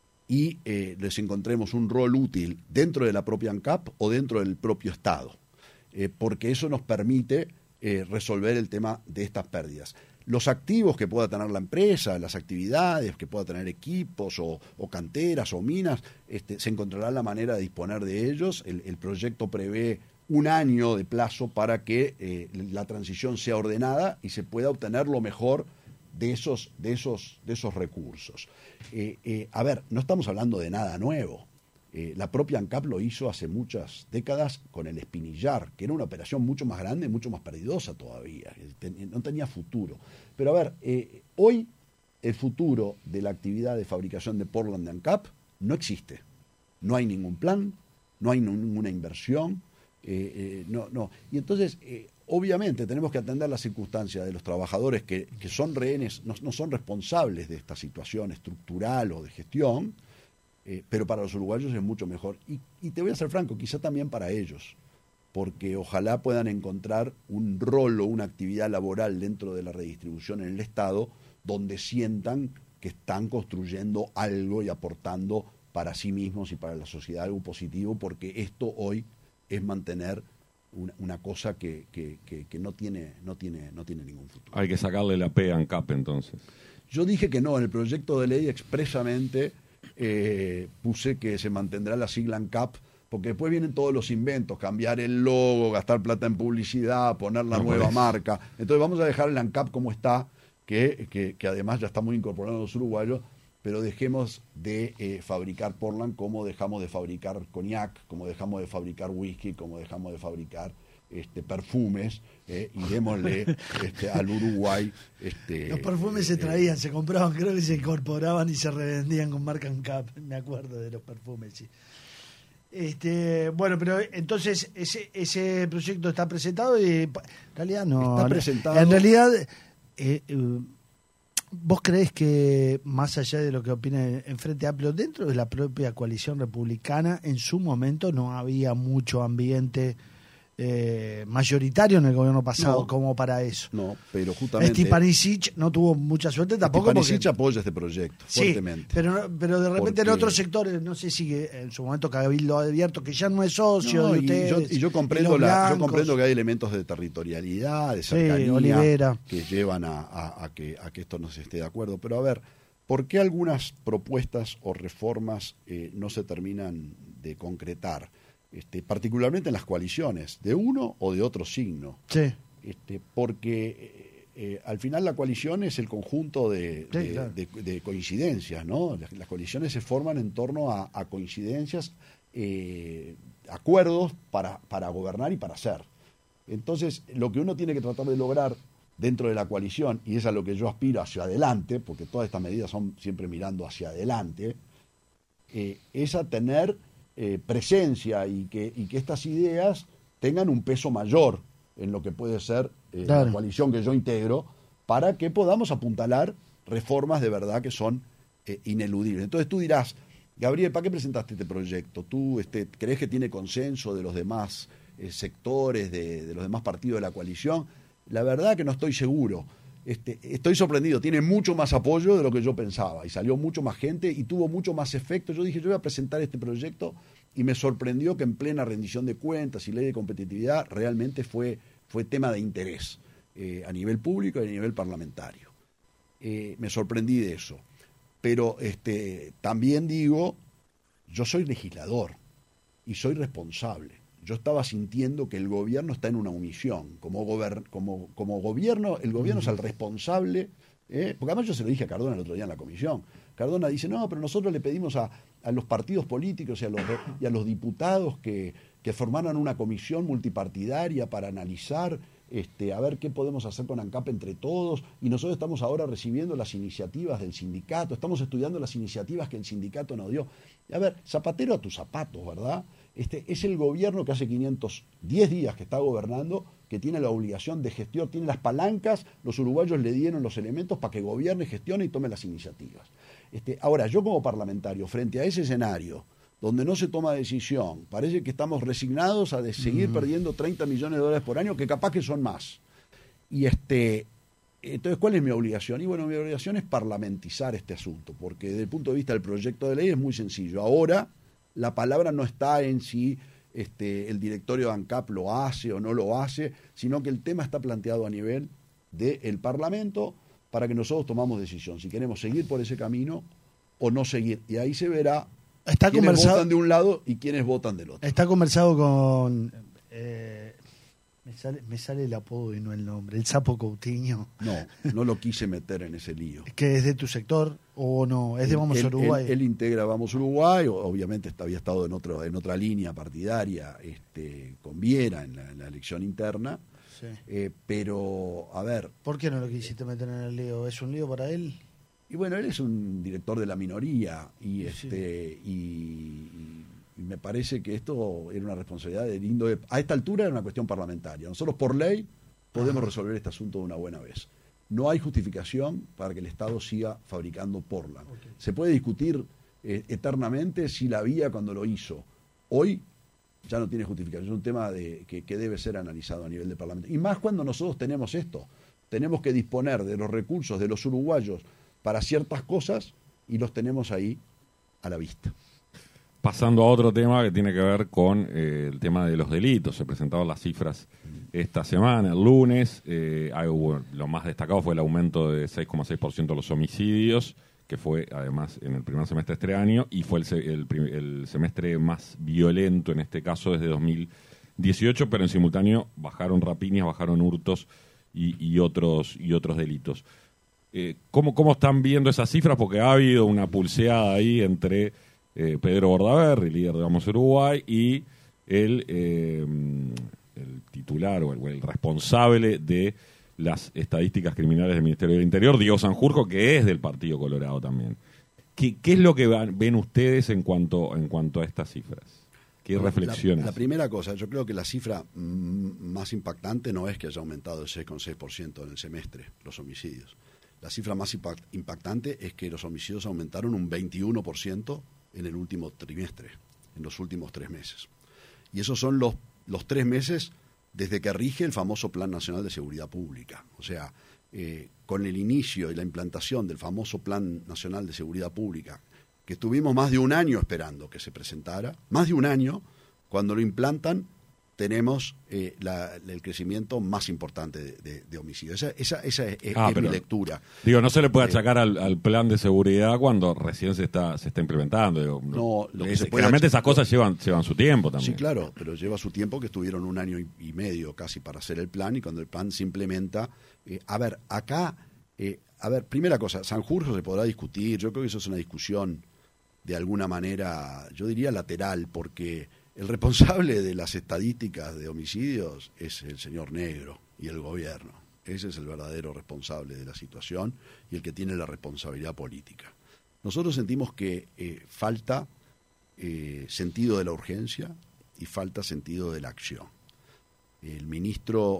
y eh, les encontremos un rol útil dentro de la propia ANCAP o dentro del propio Estado, eh, porque eso nos permite eh, resolver el tema de estas pérdidas. Los activos que pueda tener la empresa, las actividades, que pueda tener equipos o, o canteras o minas, este, se encontrará la manera de disponer de ellos. El, el proyecto prevé un año de plazo para que eh, la transición sea ordenada y se pueda obtener lo mejor de esos, de esos, de esos recursos. Eh, eh, a ver, no estamos hablando de nada nuevo. Eh, la propia ANCAP lo hizo hace muchas décadas con el Espinillar, que era una operación mucho más grande, mucho más perdidosa todavía. Ten, no tenía futuro. Pero a ver, eh, hoy el futuro de la actividad de fabricación de Portland de ANCAP no existe. No hay ningún plan, no hay ninguna inversión, eh, eh, no, no. Y entonces... Eh, Obviamente tenemos que atender las circunstancias de los trabajadores que, que son rehenes, no, no son responsables de esta situación estructural o de gestión, eh, pero para los uruguayos es mucho mejor. Y, y te voy a ser franco, quizá también para ellos, porque ojalá puedan encontrar un rol o una actividad laboral dentro de la redistribución en el Estado donde sientan que que están construyendo algo y aportando para sí mismos y para la sociedad algo positivo, porque esto hoy es mantener una, una cosa que, que, que, que no tiene, no tiene, no tiene ningún futuro. Hay que sacarle la P a ANCAP entonces. Yo dije que no, en el proyecto de ley expresamente eh, puse que se mantendrá la sigla ANCAP, porque después vienen todos los inventos, cambiar el logo, gastar plata en publicidad, poner la No, nueva pues. marca. Entonces vamos a dejar el ANCAP como está, que, que, que además ya está muy incorporado a los uruguayos, pero dejemos de eh, fabricar Portland como dejamos de fabricar cognac, como dejamos de fabricar whisky, como dejamos de fabricar este, perfumes, eh, y démosle este, al Uruguay... Este, Los perfumes se eh, traían, se compraban, creo que se incorporaban y se revendían con marca ANCAP, me acuerdo de los perfumes, sí. Este, bueno, pero entonces ese ese proyecto está presentado y en realidad no. Está presentado. En realidad, eh, eh, ¿vos creés que más allá de lo que opina en Frente Amplio, dentro de la propia coalición republicana, en su momento no había mucho ambiente eh, mayoritario en el gobierno pasado No. como para eso? No, pero justamente... Stipanisic no tuvo mucha suerte tampoco Stipanisic porque... apoya este proyecto, Sí, fuertemente. pero, pero de repente en Porque- otros sectores, no sé si en su momento Cabildo Abierto, que ya no es socio No, de y, ustedes. yo, y yo comprendo los la, yo blancos. comprendo que hay elementos de territorialidad, de Sí, cercanía, Olivera. que llevan a, a- a que, a que esto no se esté de acuerdo. Pero a ver, ¿por qué algunas propuestas o reformas eh, no se terminan de concretar? Este, particularmente en las coaliciones, de uno o de otro signo. Sí, Este, porque eh, eh, al final la coalición es el conjunto de, Sí, de- claro. de- de coincidencias, ¿no? Las, las coaliciones se forman en torno a, a coincidencias, eh, acuerdos para, para gobernar y para hacer. Entonces, lo que uno tiene que tratar de lograr dentro de la coalición, y es a lo que yo aspiro hacia adelante, porque todas estas medidas son siempre mirando hacia adelante, eh, es a tener eh, presencia y que, y que estas ideas tengan un peso mayor en lo que puede ser eh, Claro. la coalición que yo integro, para que podamos apuntalar reformas de verdad que son eh, ineludibles. Entonces tú dirás, Gabriel, ¿para qué presentaste este proyecto? ¿Tú este, crees que tiene consenso de los demás eh, sectores, de, de los demás partidos de la coalición? La verdad que no estoy seguro. Este, estoy sorprendido, tiene mucho más apoyo de lo que yo pensaba y salió mucho más gente y tuvo mucho más efecto. Yo dije, yo voy a presentar este proyecto y me sorprendió que en plena rendición de cuentas y ley de competitividad realmente fue, fue tema de interés eh, a nivel público y a nivel parlamentario. Eh, me sorprendí de eso. Pero este, también digo, yo soy legislador y soy responsable. Yo estaba sintiendo que el gobierno está en una omisión. Como, gober, como, como gobierno, el gobierno es el responsable, ¿eh? Porque además yo se lo dije a Cardona el otro día en la comisión. Cardona dice, no, pero nosotros le pedimos a, a los partidos políticos y a los, y a los diputados que, que formaran una comisión multipartidaria para analizar, este, a ver qué podemos hacer con ANCAP entre todos, y nosotros estamos ahora recibiendo las iniciativas del sindicato, estamos estudiando las iniciativas que el sindicato nos dio. Y a ver, zapatero a tus zapatos, ¿verdad? Este, es el gobierno que hace quinientos diez días que está gobernando, que tiene la obligación de gestión, tiene las palancas, los uruguayos le dieron los elementos para que gobierne, gestione y tome las iniciativas. Este, ahora, yo como parlamentario, frente a ese escenario, donde no se toma decisión, parece que estamos resignados a de seguir mm. perdiendo treinta millones de dólares por año, que capaz que son más. Y este, entonces, ¿cuál es mi obligación? Y bueno, mi obligación es parlamentizar este asunto, porque desde el punto de vista del proyecto de ley es muy sencillo. Ahora, la palabra no está en si este, el directorio de ANCAP lo hace o no lo hace, sino que el tema está planteado a nivel del Parlamento para que nosotros tomamos decisión, si queremos seguir por ese camino o no seguir. Y ahí se verá está quiénes conversado, votan de un lado y quiénes votan del otro. Está conversado con... Eh, me, sale, me sale el apodo y no el nombre, el Sapo Coutinho. No, no lo quise meter en ese lío. ¿Que es de tu sector o no? ¿Es de Vamos él, Uruguay? Él, él integra Vamos Uruguay, obviamente había estado en, otro, en otra línea partidaria este, con Viera en la, en la elección interna. Sí. Eh, pero, a ver... ¿Por qué no lo quisiste meter en el lío? ¿Es un lío para él? Y bueno, él es un director de la minoría y Sí. este y, y me parece que esto era una responsabilidad de lindo. A esta altura era una cuestión parlamentaria. Nosotros por ley podemos Ajá. resolver este asunto de una buena vez. No hay justificación para que el Estado siga fabricando Portland. Okay. Se puede discutir eh, eternamente si la había cuando lo hizo. Hoy ya no tiene justificación. Es un tema de, que, que debe ser analizado a nivel de parlamento. Y más cuando nosotros tenemos esto. Tenemos que disponer de los recursos de los uruguayos para ciertas cosas y los tenemos ahí a la vista. Pasando a otro tema que tiene que ver con eh, el tema de los delitos. Se presentaron las cifras esta semana, el lunes. Eh, hay, hubo, lo más destacado fue el aumento de seis coma seis por ciento de los homicidios, que fue además en el primer semestre de este año, y fue el, el, el semestre más violento en este caso desde dos mil dieciocho, pero en simultáneo bajaron rapiñas, bajaron hurtos y, y, otros, y otros delitos. Eh, ¿cómo, ¿Cómo están viendo esas cifras? Porque ha habido una pulseada ahí entre eh, Pedro Bordaberry, líder de Vamos Uruguay, y el, eh, el titular o el, o el responsable de las estadísticas criminales del Ministerio del Interior, Diego Sanjurjo, que es del Partido Colorado también. ¿Qué, qué es lo que van, ven ustedes en cuanto, en cuanto a estas cifras? ¿Qué reflexiones? La, la primera cosa, yo creo que la cifra mm, más impactante no es que haya aumentado el seis coma seis por ciento en el semestre los homicidios. La cifra más impact, impactante es que los homicidios aumentaron un veintiuno por ciento en el último trimestre, en los últimos tres meses. Y esos son los, los tres meses desde que rige el famoso Plan Nacional de Seguridad Pública. O sea, eh, con el inicio y la implantación del famoso Plan Nacional de Seguridad Pública, que estuvimos más de un año esperando que se presentara, más de un año, cuando lo implantan, tenemos eh, la, el crecimiento más importante de, de, de homicidios. Esa, esa, esa es, ah, es pero, mi lectura. Digo, no se le puede eh, achacar al, al plan de seguridad cuando recién se está se está implementando. Digo, no, lo que es, se puede realmente ach- esas cosas llevan llevan su tiempo también. Sí, claro, pero lleva su tiempo, que estuvieron un año y, y medio casi para hacer el plan, y cuando el plan se implementa... Eh, a ver, acá... Eh, a ver, primera cosa, Sanjurjo se podrá discutir, yo creo que eso es una discusión de alguna manera, yo diría lateral, porque el responsable de las estadísticas de homicidios es el señor Negro y el gobierno. Ese es el verdadero responsable de la situación y el que tiene la responsabilidad política. Nosotros sentimos que eh, falta eh, sentido de la urgencia y falta sentido de la acción. El ministro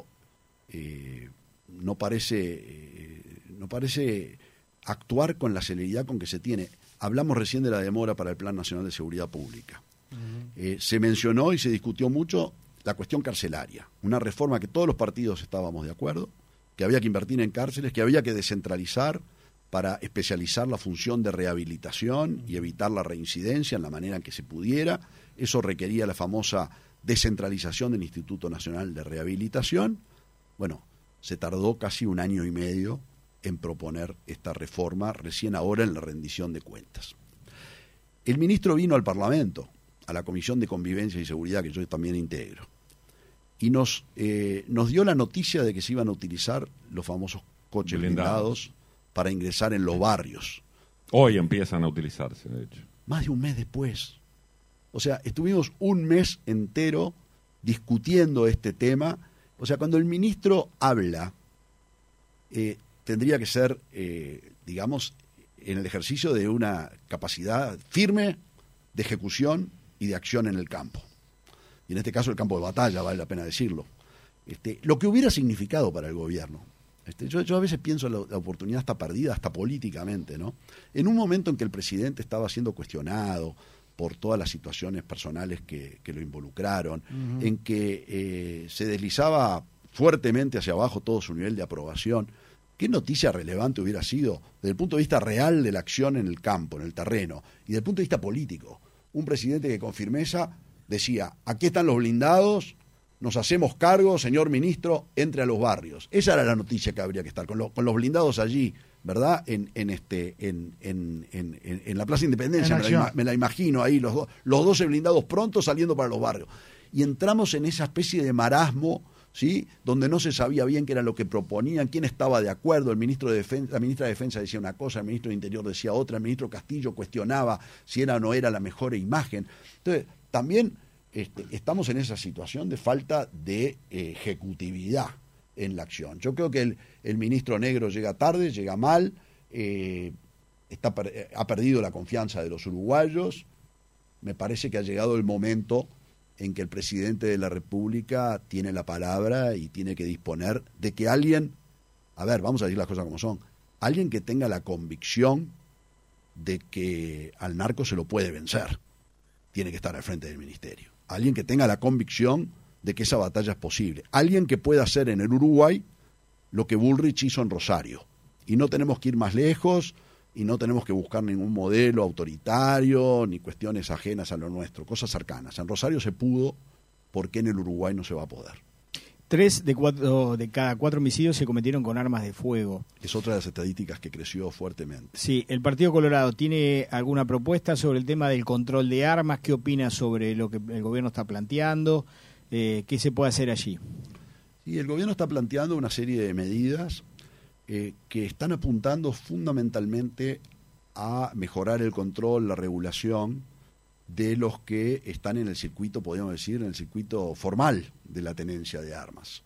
eh, no parece, eh, no parece actuar con la celeridad con que se tiene. Hablamos recién de la demora para el Plan Nacional de Seguridad Pública. Uh-huh. Eh, se mencionó y se discutió mucho la cuestión carcelaria, una reforma que todos los partidos estábamos de acuerdo, que había que invertir en cárceles, que había que descentralizar para especializar la función de rehabilitación y evitar la reincidencia en la manera en que se pudiera. Eso requería la famosa descentralización del Instituto Nacional de Rehabilitación. Bueno, se tardó casi un año y medio en proponer esta reforma, recién ahora en la rendición de cuentas. El ministro vino al Parlamento, a la Comisión de Convivencia y Seguridad, que yo también integro, y nos, eh, nos dio la noticia de que se iban a utilizar los famosos coches blindados, blindados para ingresar en los barrios. Hoy empiezan a utilizarse, de hecho. Más de un mes después. O sea, estuvimos un mes entero discutiendo este tema. O sea, cuando el ministro habla, eh, tendría que ser, eh, digamos, en el ejercicio de una capacidad firme de ejecución y de acción en el campo. Y en este caso el campo de batalla, vale la pena decirlo. Este, lo que hubiera significado para el gobierno. Este, yo, yo a veces pienso la, la oportunidad está perdida, hasta políticamente, ¿no? En un momento en que el presidente estaba siendo cuestionado por todas las situaciones personales que, que lo involucraron, uh-huh. en que eh, se deslizaba fuertemente hacia abajo todo su nivel de aprobación, ¿qué noticia relevante hubiera sido desde el punto de vista real de la acción en el campo, en el terreno, y desde el punto de vista político? Un presidente que con firmeza decía, aquí están los blindados, nos hacemos cargo, señor ministro, entre a los barrios. Esa era la noticia que habría que estar, con, lo, con los blindados allí, ¿verdad? En, en, este, en, en, en, en la Plaza Independencia, me la, me la imagino ahí, los, do, los doce blindados pronto saliendo para los barrios. Y entramos en esa especie de marasmo, ¿sí? Donde no se sabía bien qué era lo que proponían, quién estaba de acuerdo. El ministro de Defensa, la ministra de Defensa decía una cosa, el ministro de Interior decía otra, el ministro Castillo cuestionaba si era o no era la mejor imagen. Entonces, también este, estamos en esa situación de falta de eh, ejecutividad en la acción. Yo creo que el, el ministro Negro llega tarde, llega mal, eh, está, ha perdido la confianza de los uruguayos. Me parece que ha llegado el momento en que el presidente de la República tiene la palabra y tiene que disponer de que alguien, a ver, vamos a decir las cosas como son, alguien que tenga la convicción de que al narco se lo puede vencer, tiene que estar al frente del ministerio. Alguien que tenga la convicción de que esa batalla es posible. Alguien que pueda hacer en el Uruguay lo que Bullrich hizo en Rosario. Y no tenemos que ir más lejos, y no tenemos que buscar ningún modelo autoritario ni cuestiones ajenas a lo nuestro, cosas cercanas. En Rosario se pudo, ¿por qué en el Uruguay no se va a poder? Tres de, cuatro, de cada cuatro homicidios se cometieron con armas de fuego. Es otra de las estadísticas que creció fuertemente. Sí, el Partido Colorado tiene alguna propuesta sobre el tema del control de armas. ¿Qué opina sobre lo que el gobierno está planteando? Eh, ¿Qué se puede hacer allí? Sí, el gobierno está planteando una serie de medidas eh, que están apuntando fundamentalmente a mejorar el control, la regulación de los que están en el circuito, podríamos decir, en el circuito formal de la tenencia de armas.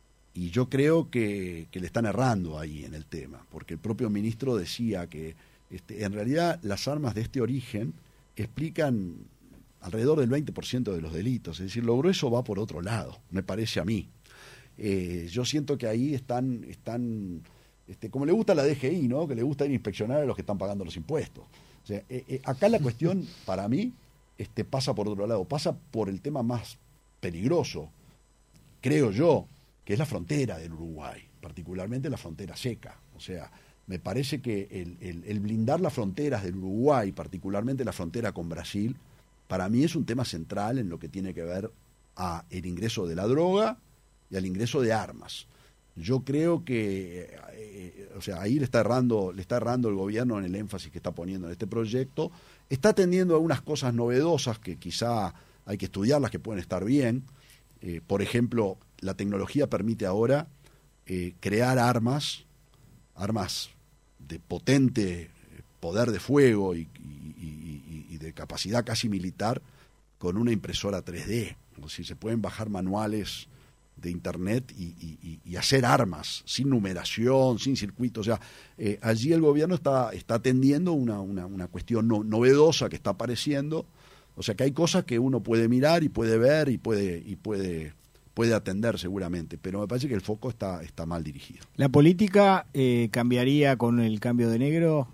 Y yo creo que, que le están errando ahí en el tema, porque el propio ministro decía que este, en realidad las armas de este origen explican alrededor del veinte por ciento de los delitos, es decir, lo grueso va por otro lado, me parece a mí. Eh, yo siento que ahí están, están este, como le gusta a la D G I, ¿no? Que le gusta ir a inspeccionar a los que están pagando los impuestos. O sea, eh, eh, acá la cuestión, para mí, Este, pasa por otro lado, pasa por el tema más peligroso, creo yo, que es la frontera del Uruguay, particularmente la frontera seca. O sea, me parece que el, el, el blindar las fronteras del Uruguay, particularmente la frontera con Brasil, para mí es un tema central en lo que tiene que ver a el ingreso de la droga y al ingreso de armas. Yo creo que, eh, o sea, ahí le está errando, le está errando el gobierno en el énfasis que está poniendo en este proyecto. Está atendiendo algunas cosas novedosas que quizá hay que estudiarlas, que pueden estar bien. Eh, por ejemplo, la tecnología permite ahora eh, crear armas, armas de potente poder de fuego y, y, y, y de capacidad casi militar con una impresora tres D. O sea, se pueden bajar manuales de internet y, y, y hacer armas sin numeración, sin circuito. O sea, eh, allí el gobierno está, está atendiendo una, una, una cuestión no, novedosa que está apareciendo. O sea que hay cosas que uno puede mirar y puede ver y puede y puede puede atender seguramente, pero me parece que el foco está, está mal dirigido. ¿La política eh, cambiaría con el cambio de Negro?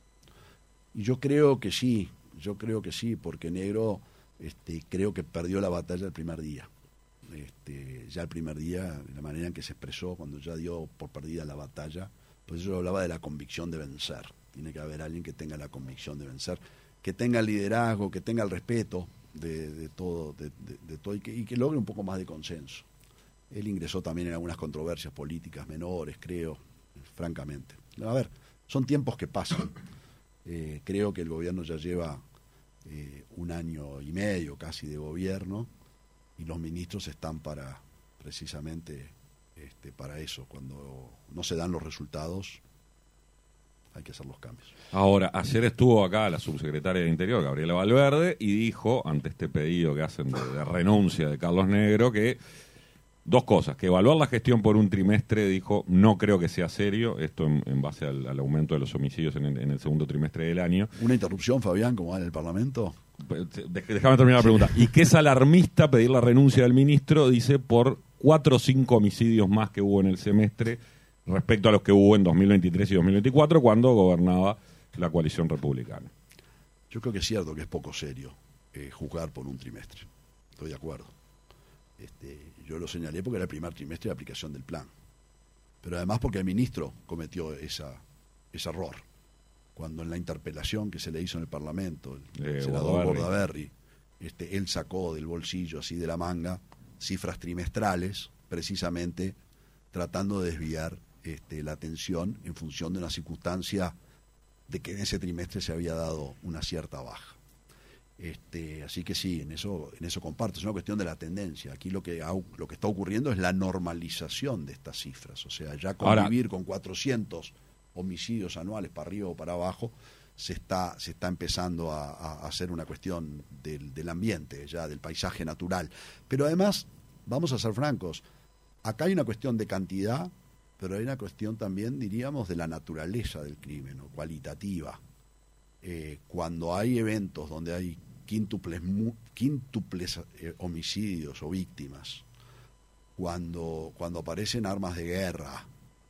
Y yo creo que sí, yo creo que sí, porque Negro este, creo que perdió la batalla el primer día. Este, ya el primer día, la manera en que se expresó cuando ya dio por perdida la batalla, pues yo hablaba de la convicción de vencer. Tiene que haber alguien que tenga la convicción de vencer, que tenga el liderazgo, que tenga el respeto de, de todo, de, de, de todo y, que, y que logre un poco más de consenso. Él ingresó también en algunas controversias políticas menores, creo, francamente. A ver, son tiempos que pasan. Eh, creo que el gobierno ya lleva eh, un año y medio casi de gobierno, y los ministros están para precisamente este, para eso. Cuando no se dan los resultados, hay que hacer los cambios. Ahora, ayer estuvo acá la subsecretaria de Interior, Gabriela Valverde, y dijo, ante este pedido que hacen de, de renuncia de Carlos Negro, que dos cosas, que evaluar la gestión por un trimestre, dijo, no creo que sea serio, esto en, en base al, al aumento de los homicidios en el, en el segundo trimestre del año. ¿Una interrupción, Fabián, como va en el Parlamento? Déjame terminar la pregunta. Y que es alarmista pedir la renuncia del ministro, dice, por cuatro o cinco homicidios más que hubo en el semestre respecto a los que hubo en dos mil veintitrés y dos mil veinticuatro, cuando gobernaba la coalición republicana. Yo creo que es cierto que es poco serio eh, juzgar por un trimestre. Estoy de acuerdo. Este, yo lo señalé porque era el primer trimestre de aplicación del plan. Pero además porque el ministro cometió esa, ese error. Cuando en la interpelación que se le hizo en el Parlamento, el eh, senador Bordaberry, este, él sacó del bolsillo, así de la manga, cifras trimestrales, precisamente tratando de desviar este, la atención en función de una circunstancia de que en ese trimestre se había dado una cierta baja. Este, así que sí, en eso, en eso comparto, es una cuestión de la tendencia. Aquí lo que, ha, lo que está ocurriendo es la normalización de estas cifras, o sea, ya convivir Ahora, con cuatrocientos homicidios anuales para arriba o para abajo, se está, se está empezando a, a hacer una cuestión del, del ambiente, ya del paisaje natural. Pero además, vamos a ser francos, acá hay una cuestión de cantidad, pero hay una cuestión también, diríamos, de la naturaleza del crimen, ¿no? Cualitativa. Eh, cuando hay eventos donde hay quíntuples, quíntuples eh, homicidios o víctimas, cuando, cuando aparecen armas de guerra,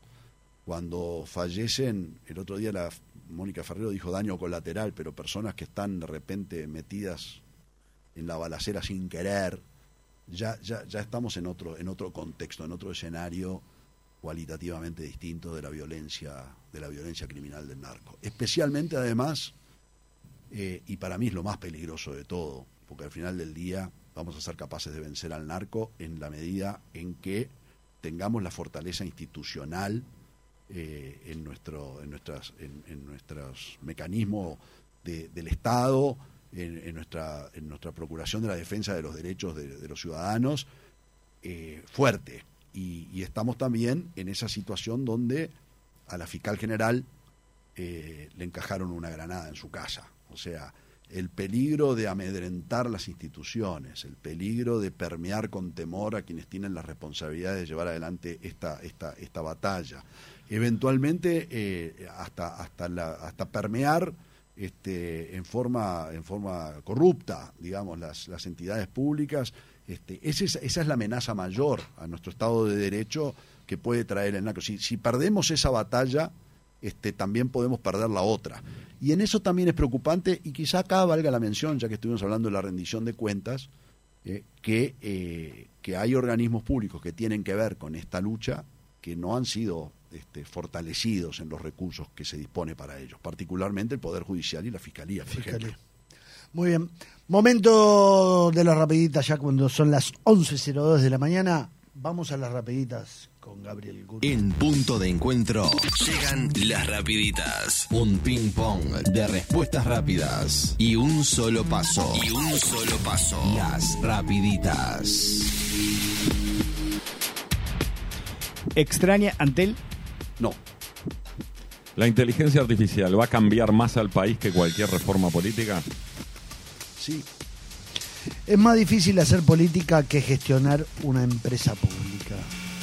cuando fallecen, el otro día la Mónica Ferrero dijo daño colateral, pero personas que están de repente metidas en la balacera sin querer, ya, ya, ya estamos en otro, en otro contexto, en otro escenario cualitativamente distinto de la violencia, de la violencia criminal del narco. Especialmente, además, eh, y para mí es lo más peligroso de todo, porque al final del día vamos a ser capaces de vencer al narco en la medida en que tengamos la fortaleza institucional eh, en nuestro, en nuestras, en, en nuestros mecanismos de, del Estado, en, en nuestra, en nuestra procuración de la defensa de los derechos de, de los ciudadanos, eh, fuerte. Y, y estamos también en esa situación donde a la fiscal general eh, le encajaron una granada en su casa. O sea, el peligro de amedrentar las instituciones, el peligro de permear con temor a quienes tienen la responsabilidad de llevar adelante esta, esta, esta batalla. Eventualmente eh, hasta, hasta, la, hasta permear este, en forma, en forma corrupta, digamos, las, las entidades públicas. Este, esa, es, esa es la amenaza mayor a nuestro Estado de Derecho que puede traer el narco. Si, si perdemos esa batalla, este, también podemos perder la otra. Y en eso también es preocupante, y quizá acá valga la mención, ya que estuvimos hablando de la rendición de cuentas, eh, que, eh, que hay organismos públicos que tienen que ver con esta lucha que no han sido este, fortalecidos en los recursos que se dispone para ellos, particularmente el Poder Judicial y la Fiscalía, por Fiscalía. ejemplo. Muy bien. Momento de las rapiditas, ya cuando son las once cero dos de la mañana. Vamos a las rapiditas con Gabriel Gurú. En Punto de Encuentro llegan las rapiditas. Un ping pong de respuestas rápidas y un solo paso. Y un solo paso. Las rapiditas. ¿Extraña Antel? No. ¿La inteligencia artificial va a cambiar más al país que cualquier reforma política? Sí. Es más difícil hacer política que gestionar una empresa pública.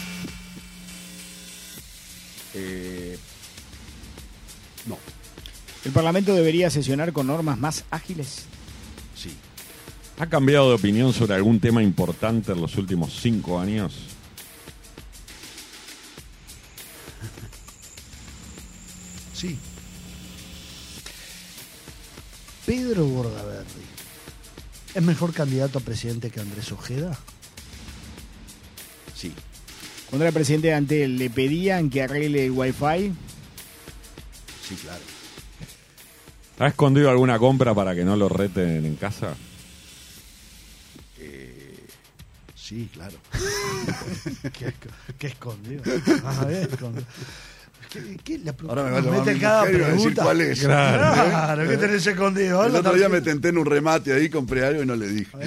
Eh, no. ¿El Parlamento debería sesionar con normas más ágiles? Sí. ¿Ha cambiado de opinión sobre algún tema importante en los últimos cinco años? Sí. Pedro Bordaberry, ¿es mejor candidato a presidente que Andrés Ojeda? Sí. Cuando era presidente de Antel, ¿le pedían que arregle el wifi? Sí, claro. ¿Ha escondido alguna compra para que no lo reten en casa? Eh, sí, claro. ¿Qué, qué escondido? Ah, ¿ves? Escondido. ¿Qué, qué, la Ahora me va a llamar mete mi cada mujer y va a decir pregunta. cuál es. Claro, Claro. ¿qué tenés escondido? El Habla otro día también. me tenté en un remate ahí, compré algo y no le dije.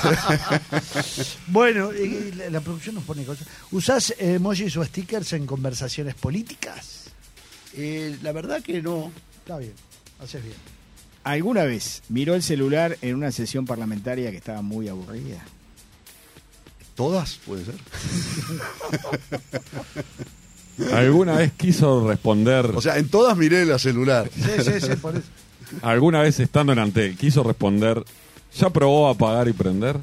Bueno, y la, la producción nos pone cosas. ¿Usás emojis o stickers en conversaciones políticas? Eh, la verdad que no. Está bien, haces bien. ¿Alguna vez miró el celular en una sesión parlamentaria que estaba muy aburrida? ¿Todas? Puede ser. ¿Alguna vez quiso responder, O sea, en todas miré la celular. Sí, sí, sí, por eso. alguna vez estando en Antel, quiso responder, ¿ya probó apagar y prender?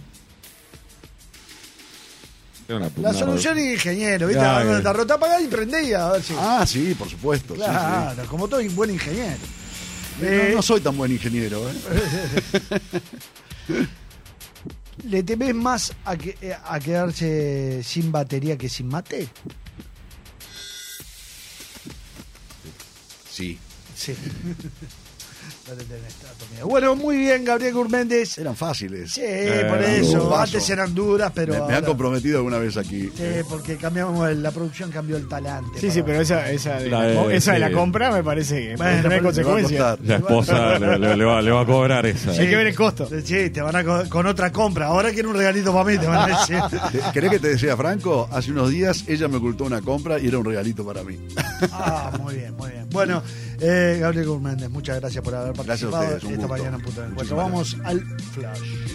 Era una- La una- solución es ingeniero, ¿viste? Claro. Cuando te rota apagar y prendí a ver si. Ah, sí, por supuesto. sí, claro, como todo buen ingeniero. sí. Eh, No, no soy tan buen ingeniero, ¿eh? ¿Le temés más a, que, eh, a quedarse sin batería que sin mate? Sí. Sí. No le tenés tanto miedo. Bueno, muy bien, Gabriel Gurméndez. Eran fáciles. Sí, Eh, por un eso. paso. Antes eran duras, pero. me, me han ahora- comprometido alguna vez aquí. Sí, porque cambiamos el- la producción, cambió el talante. Sí, sí, para- pero esa, esa, de, La la, de- co- esa de la sí. compra me parece que Bueno, puede tener pero te va a consecuencias. costar. La esposa le, le- le va, le va a cobrar esa. Hay que ver el costo. Sí, te van a co- con otra compra. Ahora quiero un regalito para mí, te van a decir. ¿Querés que te decía, Franco? Hace unos días ella me ocultó una compra y era un regalito para mí. Ah, muy bien, muy bien. Bueno, eh, Gabriel Gurméndez, muchas gracias por haber Gracias a participado ustedes, un esta gusto. mañana en Punto de Encuentro. Muchísimas Vamos al flash.